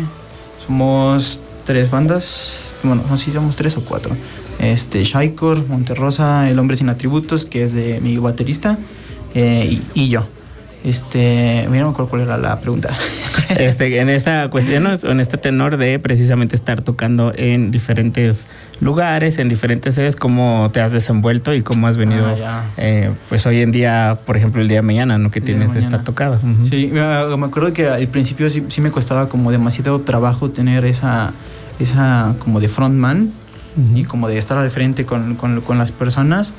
Somos tres bandas, bueno, no sé si somos tres o cuatro. Este, Shaikor, Monterrosa, El Hombre Sin Atributos, que es de mi baterista, eh, y, y yo. Este, mira, no me acuerdo cuál era la pregunta. Este, en esa cuestión, en este tenor de precisamente estar tocando en diferentes lugares, en diferentes sedes, ¿cómo te has desenvuelto y cómo has venido, ah, eh, pues hoy en día, por ejemplo, el día de mañana, ¿no? Que tienes esta tocada. Uh-huh. Sí, me acuerdo que al principio sí, sí me costaba como demasiado trabajo tener esa, esa como de frontman uh-huh. y como de estar al frente con, con, con las personas,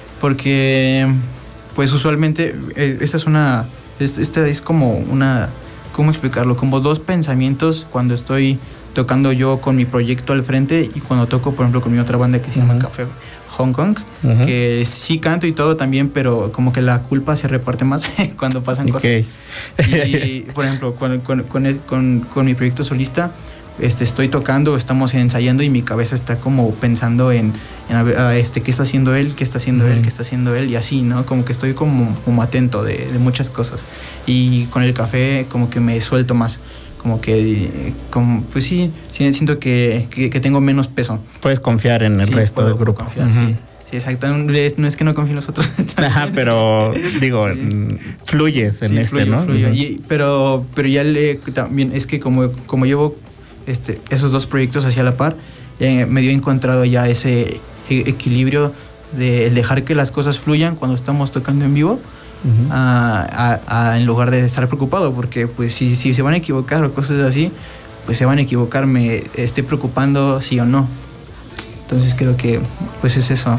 porque pues usualmente esta es una, esta es como una, ¿cómo explicarlo? Como dos pensamientos cuando estoy tocando yo con mi proyecto al frente y cuando toco, por ejemplo, con mi otra banda que se uh-huh. llama Café Hong Kong, uh-huh. que sí canto y todo también, pero como que la culpa se reparte más cuando pasan okay. cosas. Y, por ejemplo, con, con, con, con, con mi proyecto solista, este, estoy tocando, estamos ensayando y mi cabeza está como pensando en, en a, este, qué está haciendo él, qué está haciendo uh-huh. él, qué está haciendo él, y así, ¿no? Como que estoy como, como atento de, de muchas cosas. Y con el café como que me suelto más. Como que, como, pues sí, sí siento que, que, que tengo menos peso. Puedes confiar en el sí, resto del grupo. Confiar, uh-huh. sí. Sí, exacto. No es que no confíe en los otros. Ajá, pero digo, sí. fluyes en sí, este, fluyo, ¿no? Fluyo. Uh-huh. Y, pero, pero ya le, también es que como, como llevo este, esos dos proyectos hacia la par, eh, medio he encontrado ya ese equilibrio de dejar que las cosas fluyan cuando estamos tocando en vivo. Uh-huh. a, a, a, en lugar de estar preocupado, porque pues si, si se van a equivocar o cosas así, pues se van a equivocar, me esté preocupando sí o no. Entonces creo que pues es eso.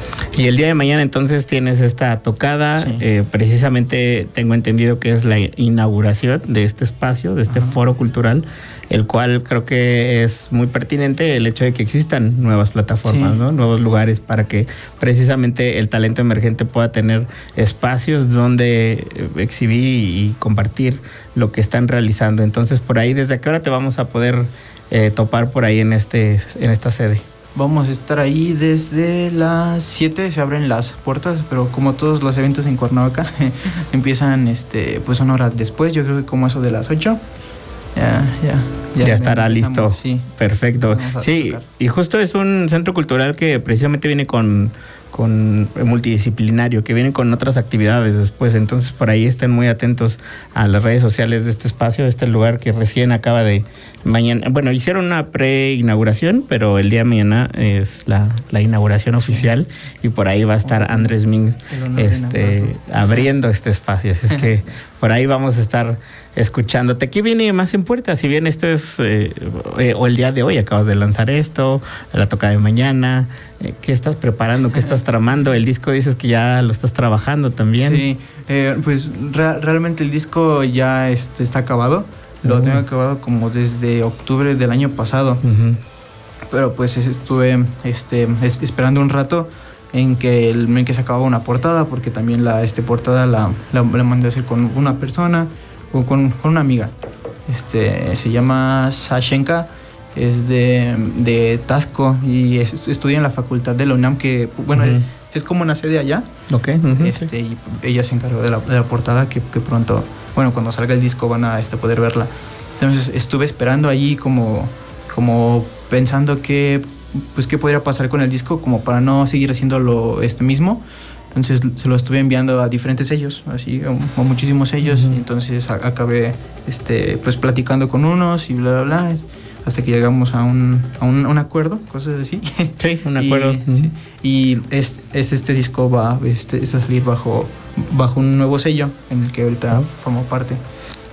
Y el día de mañana entonces tienes esta tocada, sí. eh, precisamente tengo entendido que es la inauguración de este espacio, de este uh-huh. foro cultural, el cual creo que es muy pertinente el hecho de que existan nuevas plataformas, sí. ¿no? Nuevos lugares para que precisamente el talento emergente pueda tener espacios donde exhibir y compartir lo que están realizando. Entonces, por ahí, ¿desde qué hora te vamos a poder eh, topar por ahí en, este, en esta sede? Vamos a estar ahí desde las siete, se abren las puertas, pero como todos los eventos en Cuernavaca, empiezan este, pues una hora después, yo creo que como eso de las ocho. Ya, ya, ya, ya estará listo. Sí. Perfecto. Sí, tocar. Y justo es un centro cultural que precisamente viene con, con multidisciplinario, que viene con otras actividades después. Entonces, por ahí estén muy atentos a las redes sociales de este espacio, de este lugar que recién acaba de mañana. Bueno, hicieron una pre-inauguración, pero el día de mañana es la, la inauguración oficial y por ahí va a estar Andrés Mings este, abriendo este espacio. Así es que por ahí vamos a estar escuchándote. ¿Qué viene más en puerta? Si bien esto es, eh, eh, o el día de hoy acabas de lanzar esto, la toca de mañana, eh, ¿qué estás preparando? ¿Qué estás tramando? El disco dices que ya lo estás trabajando también. Sí, eh, pues re- realmente el disco ya este, está acabado. Lo uh-huh. tengo acabado como desde octubre del año pasado. Uh-huh. Pero pues estuve este, es, esperando un rato en que, el, en que se acababa una portada, porque también la este, portada la, la, la mandé a hacer con una persona, o con, con una amiga. Este, se llama Sashenka, es de, de Tasco y es, estudia en la facultad de la UNAM, que bueno, uh-huh. es como una sede allá. Okay, uh-huh, este, sí. Y ella se encargó de la, de la portada, que, que pronto, bueno, cuando salga el disco van a este, poder verla. Entonces estuve esperando allí como, como pensando que, pues, qué podría pasar con el disco, como para no seguir haciéndolo este mismo. Entonces se lo estuve enviando a diferentes sellos, así, a, a muchísimos sellos. Uh-huh. Y entonces a, acabé este, pues, platicando con unos y bla, bla, bla, hasta que llegamos a un, a un, a un acuerdo, cosas así. Sí, un acuerdo. Y, uh-huh. sí, y es, es este disco va este, es a salir bajo, bajo un nuevo sello en el que ahorita uh-huh. formo parte.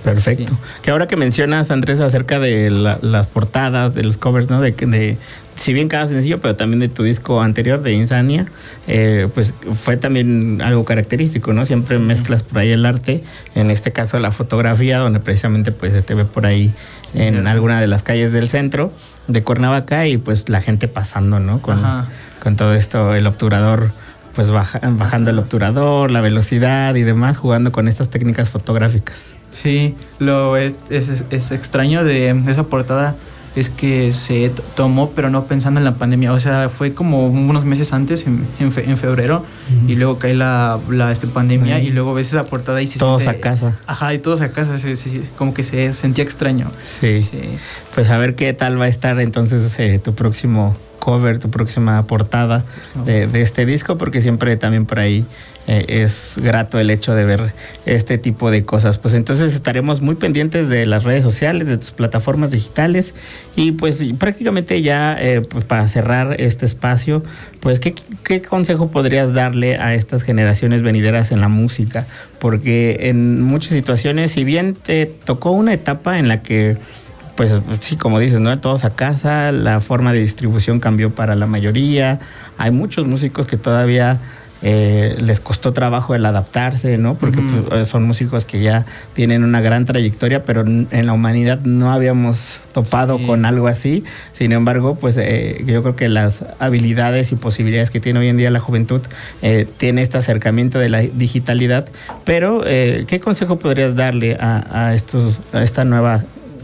Perfecto. Sí. Que ahora que mencionas, Andrés, acerca de la, las portadas, de los covers, ¿no? De, de si bien cada sencillo, pero también de tu disco anterior, de Insania, eh, pues fue también algo característico, ¿no? Siempre sí. mezclas por ahí el arte, en este caso la fotografía, donde precisamente pues se te ve por ahí sí, en claro. alguna de las calles del centro de Cuernavaca y pues la gente pasando, ¿no? Con, con todo esto, el obturador, pues baja, bajando el obturador, la velocidad y demás, jugando con estas técnicas fotográficas. Sí, lo es, es, es extraño de, de esa portada es que se tomó, pero no pensando en la pandemia. O sea, fue como unos meses antes, en, en, fe, en febrero, uh-huh. y luego cae la, la este, pandemia, uh-huh. y luego ves esa portada y se todos siente, a casa. Ajá, y todos a casa, se, se, como que se sentía extraño. Sí. sí. Pues a ver qué tal va a estar entonces eh, tu próximo cover, tu próxima portada de, de este disco, porque siempre también por ahí eh, es grato el hecho de ver este tipo de cosas. Pues entonces estaremos muy pendientes de las redes sociales, de tus plataformas digitales y pues prácticamente ya eh, pues para cerrar este espacio, pues ¿qué, qué consejo podrías darle a estas generaciones venideras en la música? Porque en muchas situaciones, si bien te tocó una etapa en la que pues sí, como dices, ¿no? Todos a casa, la forma de distribución cambió para la mayoría. Hay muchos músicos que todavía eh, les costó trabajo el adaptarse, ¿no? Porque uh-huh. pues, son músicos que ya tienen una gran trayectoria, pero en la humanidad no habíamos topado sí. con algo así. Sin embargo, pues eh, yo creo que las habilidades y posibilidades que tiene hoy en día la juventud eh, tiene este acercamiento de la digitalidad. Pero, eh, ¿qué consejo podrías darle a, a, estos, a esta nueva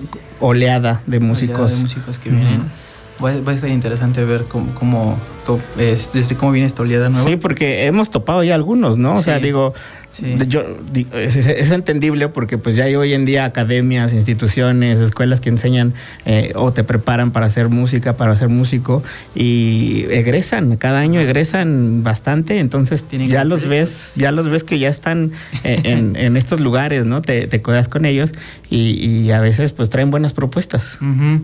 oleada de músicos, oleada de músicos que vienen? Uh-huh. Va, va a ser interesante ver cómo, cómo, es, desde cómo viene esta oleada nueva. Sí, porque hemos topado ya algunos, ¿no? O sí. sea, digo, sí. yo, es, es entendible porque pues ya hay hoy en día academias, instituciones, escuelas que enseñan eh, o te preparan para hacer música, para ser músico y egresan, cada año egresan bastante, entonces Tienen ya los ves, ya los ves que ya están eh, en, en estos lugares, ¿no? Te, te codeas con ellos y, y a veces pues traen buenas propuestas. Uh-huh.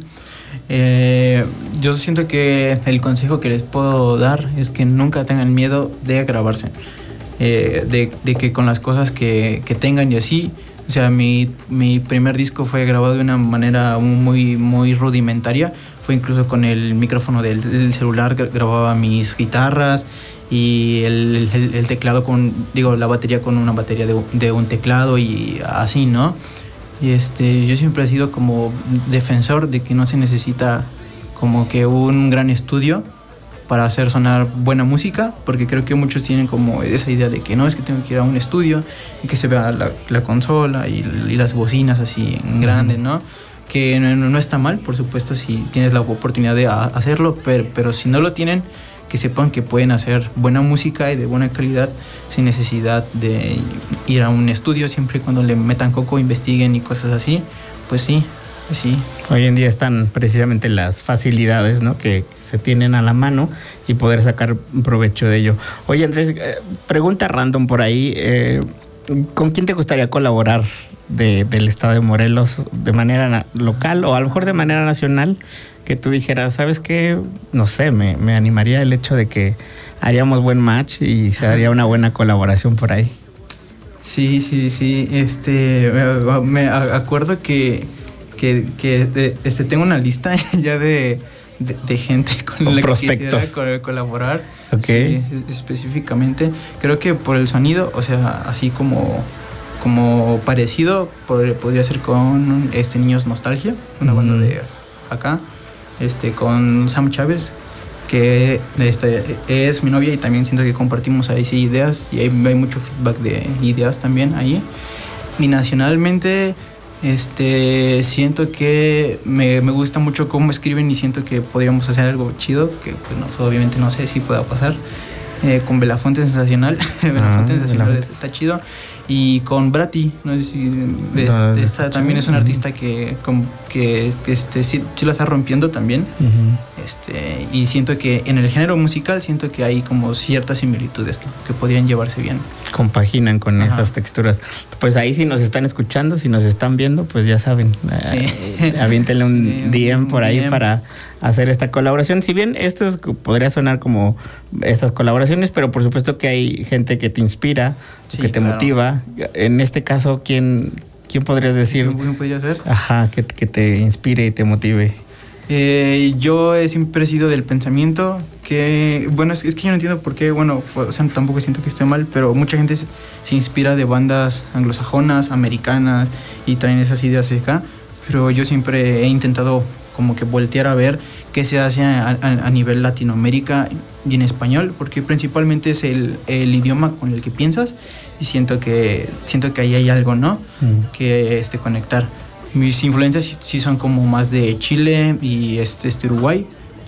Eh, yo siento que el consejo que les puedo dar es que nunca tengan miedo de grabarse, eh, de, de que con las cosas que, que tengan y así, o sea, mi, mi primer disco fue grabado de una manera muy, muy rudimentaria, fue incluso con el micrófono del, del celular, grababa mis guitarras y el, el, el teclado con, digo, la batería con una batería de, de un teclado y así, ¿no? Y este, yo siempre he sido como defensor de que no se necesita como que un gran estudio para hacer sonar buena música, porque creo que muchos tienen como esa idea de que no, es que tengo que ir a un estudio y que se vea la, la consola y, y las bocinas así en grande, ¿no? Que no, no está mal, por supuesto, si tienes la oportunidad de hacerlo, pero, pero si no lo tienen, que sepan que pueden hacer buena música y de buena calidad sin necesidad de ir a un estudio, siempre y cuando le metan coco, investiguen y cosas así, pues sí, sí. Hoy en día están precisamente las facilidades, ¿no? que se tienen a la mano y poder sacar provecho de ello. Oye, Andrés, eh, pregunta random por ahí, eh, ¿con quién te gustaría colaborar de, del estado de Morelos de manera na- local o a lo mejor de manera nacional? Que tú dijeras, ¿sabes qué? No sé, me, me animaría el hecho de que haríamos buen match y se haría una buena colaboración por ahí. Sí, sí, sí. Este, me, me acuerdo que, que, que este, tengo una lista ya de, de, de gente con o la prospectos. que quisiera colaborar. Okay. Sí, específicamente. Creo que por el sonido, o sea, así como... como parecido, podría ser con este Niños Nostalgia, una mm. banda de acá. Este, con Sam Chávez, que este, es mi novia y también siento que compartimos ahí sí ideas y hay, hay mucho feedback de ideas también ahí. Y nacionalmente este, siento que me, me gusta mucho cómo escriben y siento que podríamos hacer algo chido, que pues, no, obviamente no sé si pueda pasar, eh, con Belafonte Sensacional. Belafonte ah, Sensacional Belafonte. Está chido. Y con Brati, no sé si de, no, de esta, también es un artista que, con, que, que este, sí, sí la está rompiendo también. Uh-huh. Este, y siento que en el género musical siento que hay como ciertas similitudes que, que podrían llevarse bien. Compaginan con Ajá. esas texturas. Pues ahí si nos están escuchando, si nos están viendo, pues ya saben, eh, aviéntenle un sí, D M por ahí D M. Para hacer esta colaboración. Si bien esto es, podría sonar como estas colaboraciones, pero por supuesto que hay gente que te inspira, sí, que te claro. motiva. En este caso, ¿quién, ¿Quién podrías decir? ¿Quién podría ser? Ajá, que, que te inspire y te motive. Eh, yo he siempre sido del pensamiento que, bueno, es, es que yo no entiendo por qué, bueno, o sea, tampoco siento que esté mal, pero mucha gente se, se inspira de bandas anglosajonas, americanas, y traen esas ideas acá, pero yo siempre he intentado como que voltear a ver qué se hace a, a, a nivel Latinoamérica y en español, porque principalmente es el, el idioma con el que piensas, y siento que, siento que ahí hay algo, ¿no? Mm. Que este, conectar. Mis influencias sí son como más de Chile y este, este Uruguay.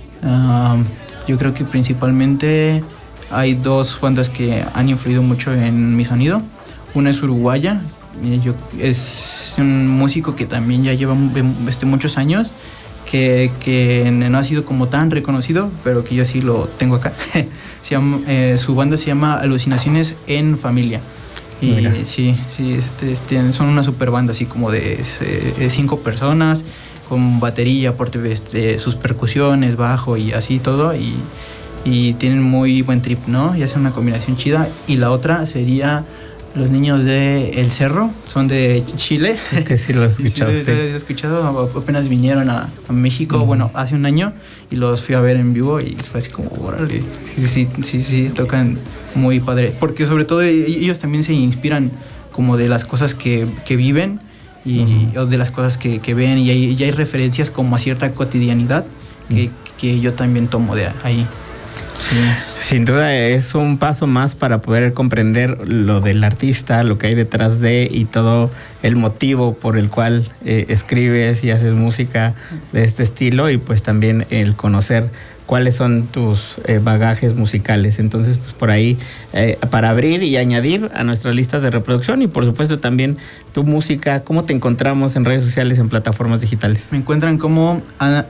Uh, yo creo que principalmente hay dos bandas que han influido mucho en mi sonido. Una es uruguaya, yo, es un músico que también ya lleva este, muchos años, que, que no ha sido como tan reconocido, pero que yo sí lo tengo acá. se llama, eh, su banda se llama Alucinaciones en Familia. Y Mira. sí, sí este, este, son una super banda así como de eh, cinco personas, con batería, aporte, este, sus percusiones, bajo y así todo, y, y tienen muy buen trip, ¿no? Y hacen una combinación chida. Y la otra sería Los Niños de El Cerro, son de Chile. Que sí lo he escuchado. sí, sí, sí. Lo he escuchado, apenas vinieron a, a México, uh-huh. bueno, hace un año, y los fui a ver en vivo y fue así como, órale, sí, sí, sí, sí, tocan muy padre, porque sobre todo ellos también se inspiran como de las cosas que, que viven y uh-huh. o de las cosas que, que ven, y hay, y hay referencias como a cierta cotidianidad que, uh-huh. que yo también tomo de ahí. Sí. Sin duda es un paso más para poder comprender lo del artista, lo que hay detrás de, y todo el motivo por el cual eh, escribes y haces música de este estilo, y pues también el conocer cuáles son tus eh, bagajes musicales. Entonces, pues por ahí, eh, para abrir y añadir a nuestras listas de reproducción, y por supuesto también tu música, ¿cómo te encontramos en redes sociales, en plataformas digitales? Me encuentran como Ana,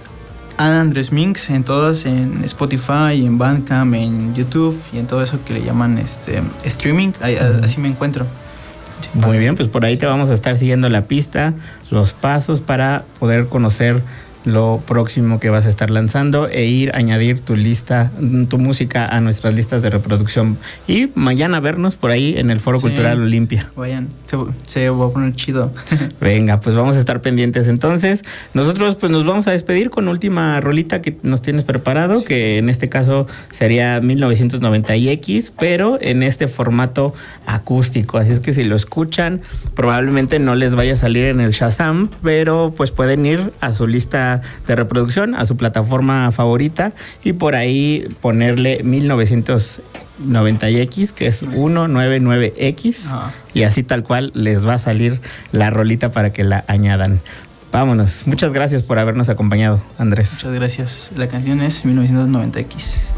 Ana Andrés Minx, en todas, en Spotify, en Bandcamp, en YouTube, y en todo eso que le llaman este streaming, ahí, uh-huh. así me encuentro. Muy bien, pues por ahí te vamos a estar siguiendo la pista, los pasos para poder conocer lo próximo que vas a estar lanzando e ir a añadir tu lista, tu música a nuestras listas de reproducción. Y mañana vernos por ahí en el Foro sí, Cultural Olimpia. Vayan, se, se va a poner chido. Venga, pues vamos a estar pendientes entonces. Nosotros pues nos vamos a despedir con última rolita que nos tienes preparado, sí. que en este caso sería mil novecientos noventa y X, pero en este formato acústico. Así es que si lo escuchan, probablemente no les vaya a salir en el Shazam, pero pues pueden ir a su lista de reproducción, a su plataforma favorita, y por ahí ponerle mil novecientos noventa y X, que es ciento noventa y nueve X, ah. y así tal cual les va a salir la rolita para que la añadan. Vámonos. Muchas gracias por habernos acompañado, Andrés. Muchas gracias. La canción es mil novecientos noventa X.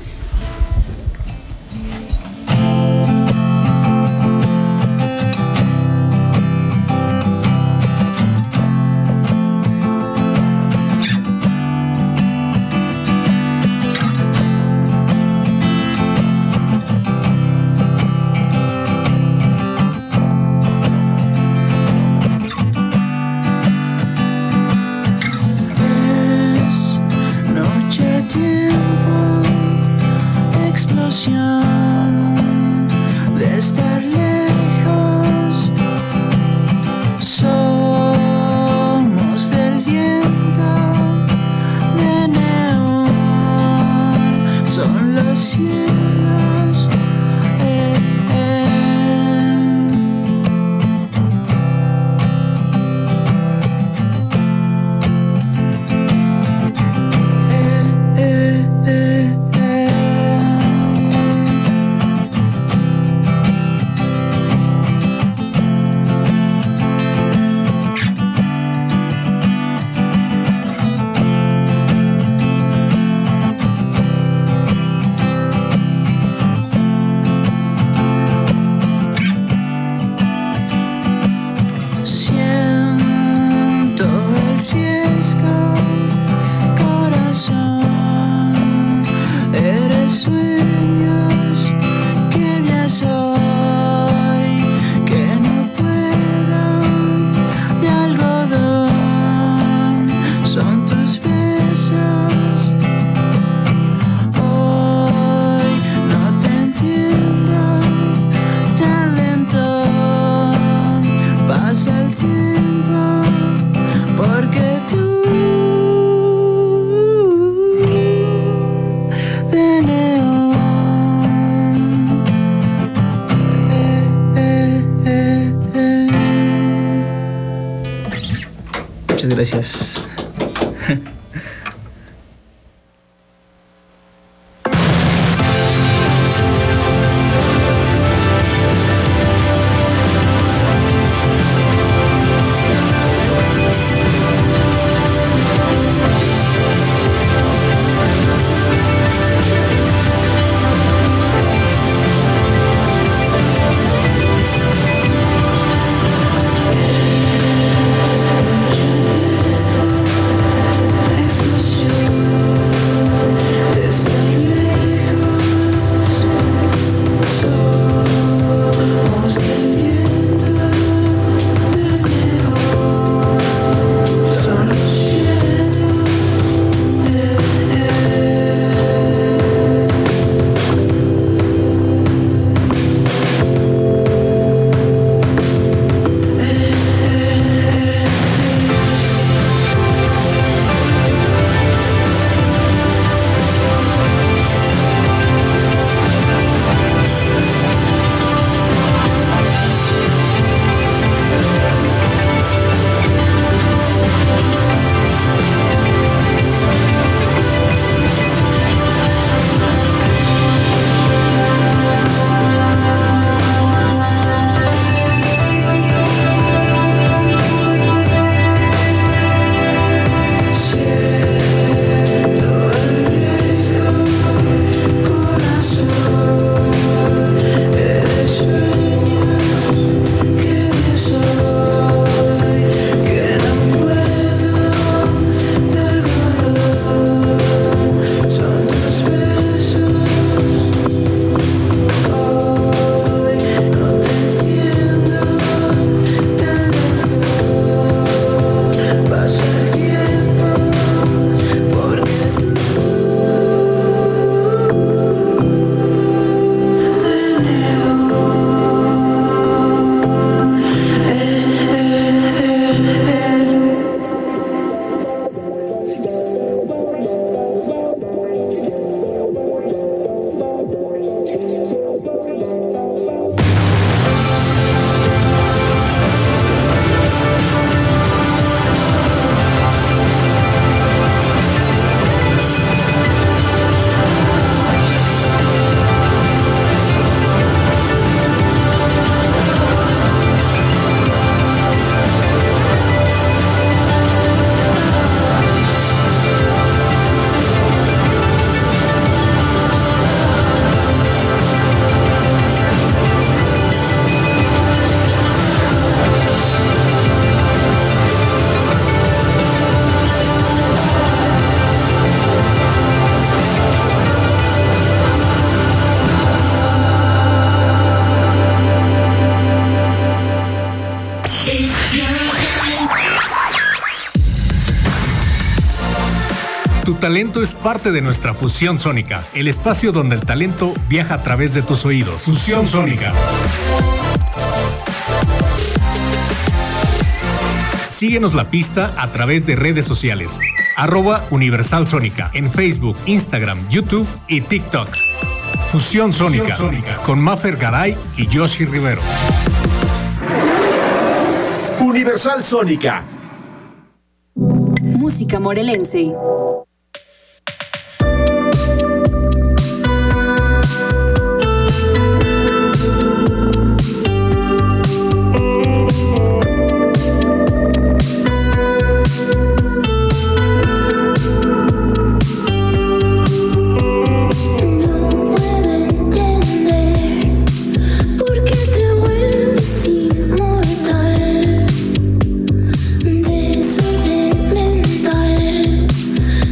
Muchas gracias. Tu talento es parte de nuestra Fusión Sónica, el espacio donde el talento viaja a través de tus oídos. Fusión Sónica. Síguenos la pista a través de redes sociales. Arroba Universal Sónica en Facebook, Instagram, YouTube y TikTok. Fusión Sónica, Fusión Sónica. Con Mafer Garay y Yoshi Rivero. Universal Sónica. Música morelense. Desorden mental.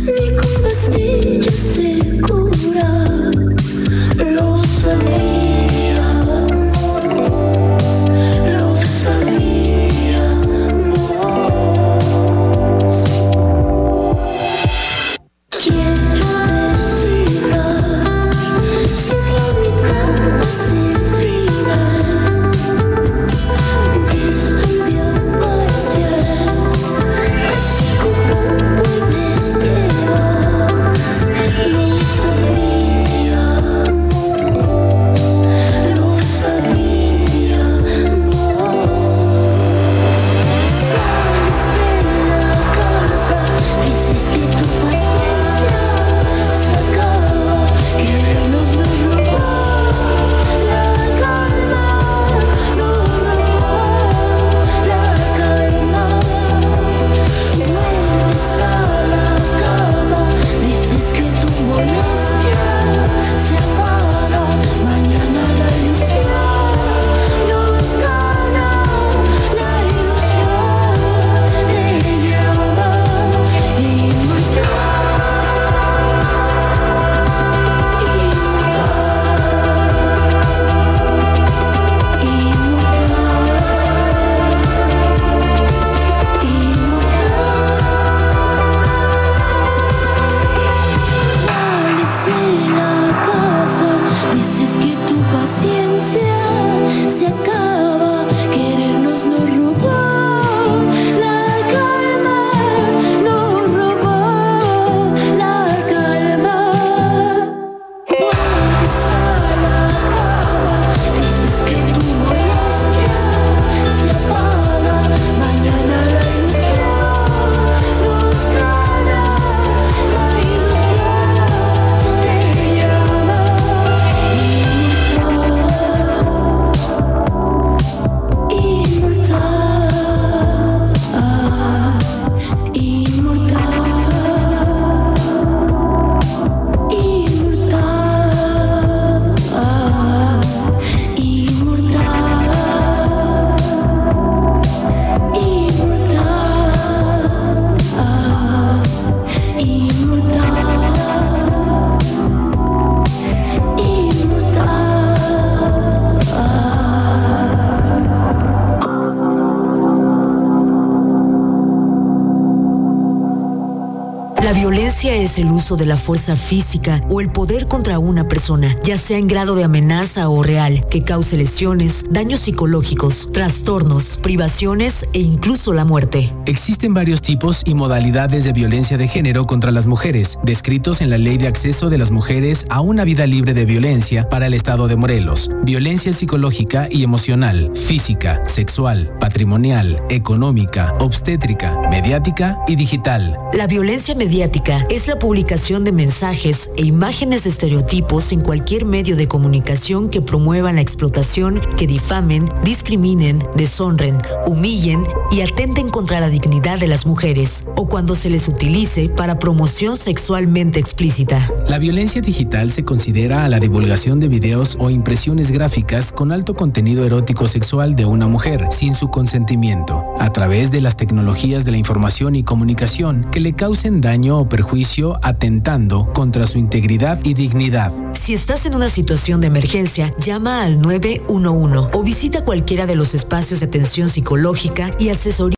violencia es el uso de la fuerza física o el poder contra una persona, ya sea en grado de amenaza o real, que cause lesiones, daños psicológicos, trastornos, privaciones e incluso la muerte. Existen varios tipos y modalidades de violencia de género contra las mujeres, descritos en la Ley de Acceso de las Mujeres a una Vida Libre de Violencia para el Estado de Morelos. Violencia psicológica y emocional, física, sexual, patrimonial, económica, obstétrica, mediática y digital. La violencia mediática es la publicación de mensajes e imágenes de estereotipos en cualquier medio de comunicación que promuevan la explotación, que difamen, discriminen, deshonren, humillen y atenten contra la dignidad de las mujeres, o cuando se les utilice para promoción sexualmente explícita. La violencia digital se considera a la divulgación de videos o impresiones gráficas con alto contenido erótico sexual de una mujer sin su consentimiento, a través de las tecnologías de la información y comunicación que le causen daño o perjuicio atentando contra su integridad y dignidad. Si estás en una situación de emergencia, llama al nueve uno uno o visita cualquiera de los espacios de atención psicológica y asesoría